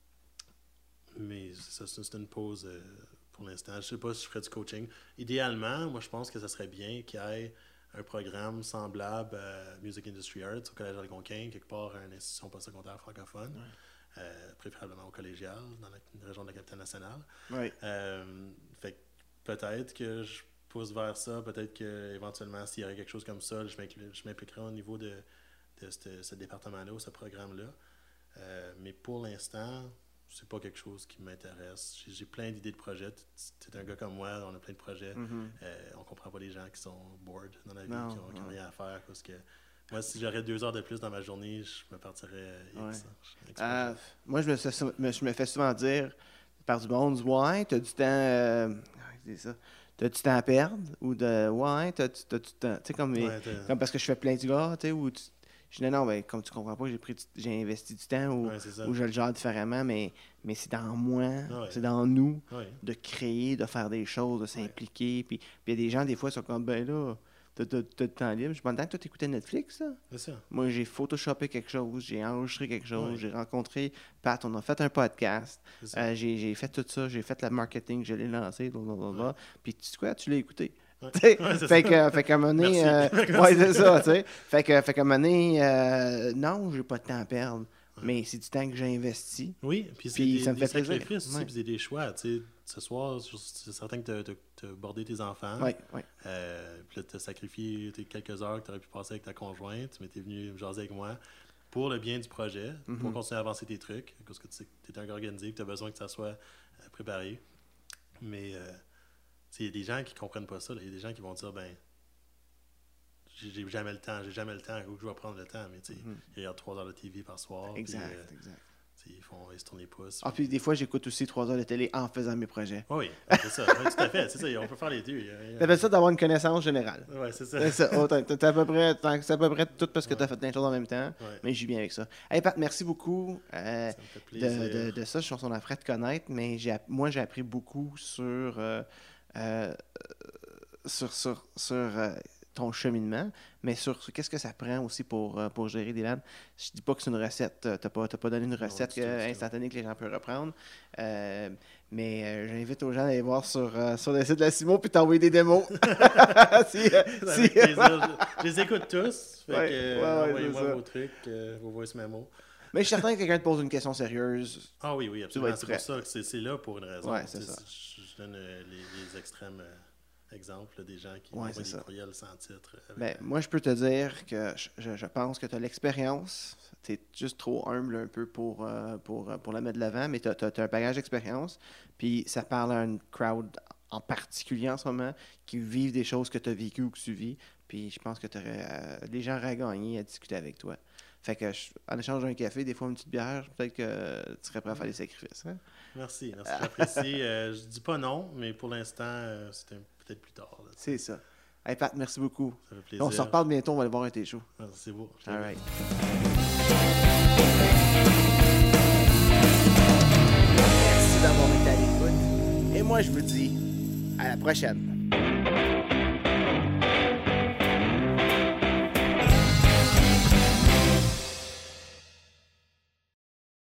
mais ça, c'est une pause euh, pour l'instant. Je sais pas si je ferais du coaching. Idéalement, moi, je pense que ça serait bien qu'il y ait un programme semblable à Music Industry Arts au Collège Algonquin, quelque part à une institution postsecondaire francophone, ouais. euh, préférablement au collégial, dans la région de la capitale nationale. Ouais. Euh, fait que peut-être que je pousse vers ça, peut-être qu'éventuellement, s'il y aurait quelque chose comme ça, je m'impliquerai au niveau de, de ce, ce département-là ou ce programme-là. Euh, mais pour l'instant, c'est pas quelque chose qui m'intéresse. J'ai, j'ai plein d'idées de projets. Tu es un gars comme moi, on a plein de projets. Mm-hmm. Euh, on comprend pas les gens qui sont bored dans la vie, non, qui n'ont rien à faire. Parce que moi, si j'aurais deux heures de plus dans ma journée, je me partirais X. Ouais. Euh, moi, je me, je me fais souvent dire par du monde, ouais, t'as du temps. Euh, c'est ça. T'as du temps à perdre? Ou de ouais, t'as, t'as du temps. Tu sais, comme, ouais, comme parce que je fais plein de gars, tu sais, ou tu. Je dis non, non, ben, comme tu comprends pas, j'ai pris du, j'ai investi du temps ou, ouais, ou je le gère différemment, mais, mais c'est dans moi, ouais. c'est dans nous ouais. de créer, de faire des choses, de s'impliquer. Ouais. Puis il y a des gens, des fois, qui sont comme, ben là, t'as, t'as, t'as du temps libre. Je me demande, toi, t'écoutais Netflix, ça? C'est ça. Moi, j'ai photoshopé quelque chose, j'ai enregistré quelque chose, ouais. j'ai rencontré Pat, on a fait un podcast, euh, j'ai, j'ai fait tout ça, j'ai fait le marketing, je l'ai lancé, blablabla. Ouais. Puis tu sais quoi, tu l'as écouté. Ouais, fait, que, fait qu'à un moment donné, euh, ouais, c'est ça, tu sais. Fait que, fait qu'à un moment donné, euh, non, j'ai pas de temps à perdre, ouais. mais c'est du temps que j'ai investi. Oui, puis c'est puis des, ça me des fait sacrifices aussi, ouais. puis c'est des choix, tu sais. Ce soir, c'est certain que tu as bordé tes enfants, oui, oui. Euh, puis là, tu as sacrifié quelques heures que tu aurais pu passer avec ta conjointe, mais tu es venu jaser avec moi pour le bien du projet, mm-hmm. pour continuer à avancer tes trucs, parce que tu es un gars organisé, que tu as besoin que ça soit euh, préparé. Mais... Euh, il y a des gens qui ne comprennent pas ça. Il y a des gens qui vont dire, ben, j'ai, j'ai jamais le temps, j'ai jamais le temps, où je vais prendre le temps. Mais tu sais, mm-hmm. ils regardent trois heures de T V par soir. Exact, puis, euh, exact. Ils font ils se tournent les pouces. Ah, puis des fois, j'écoute aussi trois heures de télé en faisant mes projets. Oui, c'est ça. Oui, tout à fait. C'est ça. On peut faire les deux. T'appelles ça d'avoir une connaissance générale. Oui, c'est ça. C'est ça. Oh, t'as, t'as à peu près, t'as, c'est à peu près tout parce que t'as fait plein de choses en même temps. Ouais. Mais je vis bien avec ça. Hey Pat, merci beaucoup euh, Ça me fait plaisir. de, de, de ça. Je pense qu'on a appris à te connaître, mais j'ai, moi, j'ai appris beaucoup sur, euh, euh, sur, sur, sur euh, ton cheminement, mais sur, sur qu'est-ce que ça prend aussi pour, euh, pour gérer des landes. Je dis pas que c'est une recette. T'as pas, t'as pas donné une recette du tout, euh, du tout. instantanée que les gens peuvent reprendre. Euh, mais euh, j'invite aux gens à aller voir sur, euh, sur le site de la Cimo puis t'envoyer des démos. si, euh, Avec si- plaisir. Je, je les écoute tous. Fait Ouais, que, euh, ouais, ouais, envoyez-moi c'est ça. vos trucs, euh, vos voice memos. Mais je suis certain que quelqu'un te pose une question sérieuse. Ah oui, oui, vas absolument. être C'est prêt. pour ça que c'est, c'est là pour une raison. Ouais, c'est Tu sais, ça. Je, je donne euh, les, les extrêmes euh, exemples là, des gens qui Ouais, envoient c'est des ça. courriels sans titre. avec- Ben, moi, je peux te dire que je, je- je pense que tu as l'expérience. Tu es juste trop humble un peu pour, euh, pour, euh, pour la mettre de l'avant, mais tu as, un bagage d'expérience. Puis ça parle à une crowd en particulier en ce moment qui vivent des choses que tu as vécues ou que tu vis. Puis je pense que tu aurais des gens à gagner à discuter avec toi. Fait que, je- en échange d'un café, des fois une petite bière, peut-être que tu serais prêt à faire des sacrifices. Hein? Merci, merci, j'apprécie. euh, je dis pas non, mais pour l'instant, euh, c'est un- peut-être plus tard. Là. C'est ça. Hey Pat, merci beaucoup. Ça fait plaisir. On se reparle bientôt, on va aller voir un de tes shows. Ah, c'est beau. je All t'aime. right. Merci d'avoir été à l'écoute. Et moi, je vous dis à la prochaine.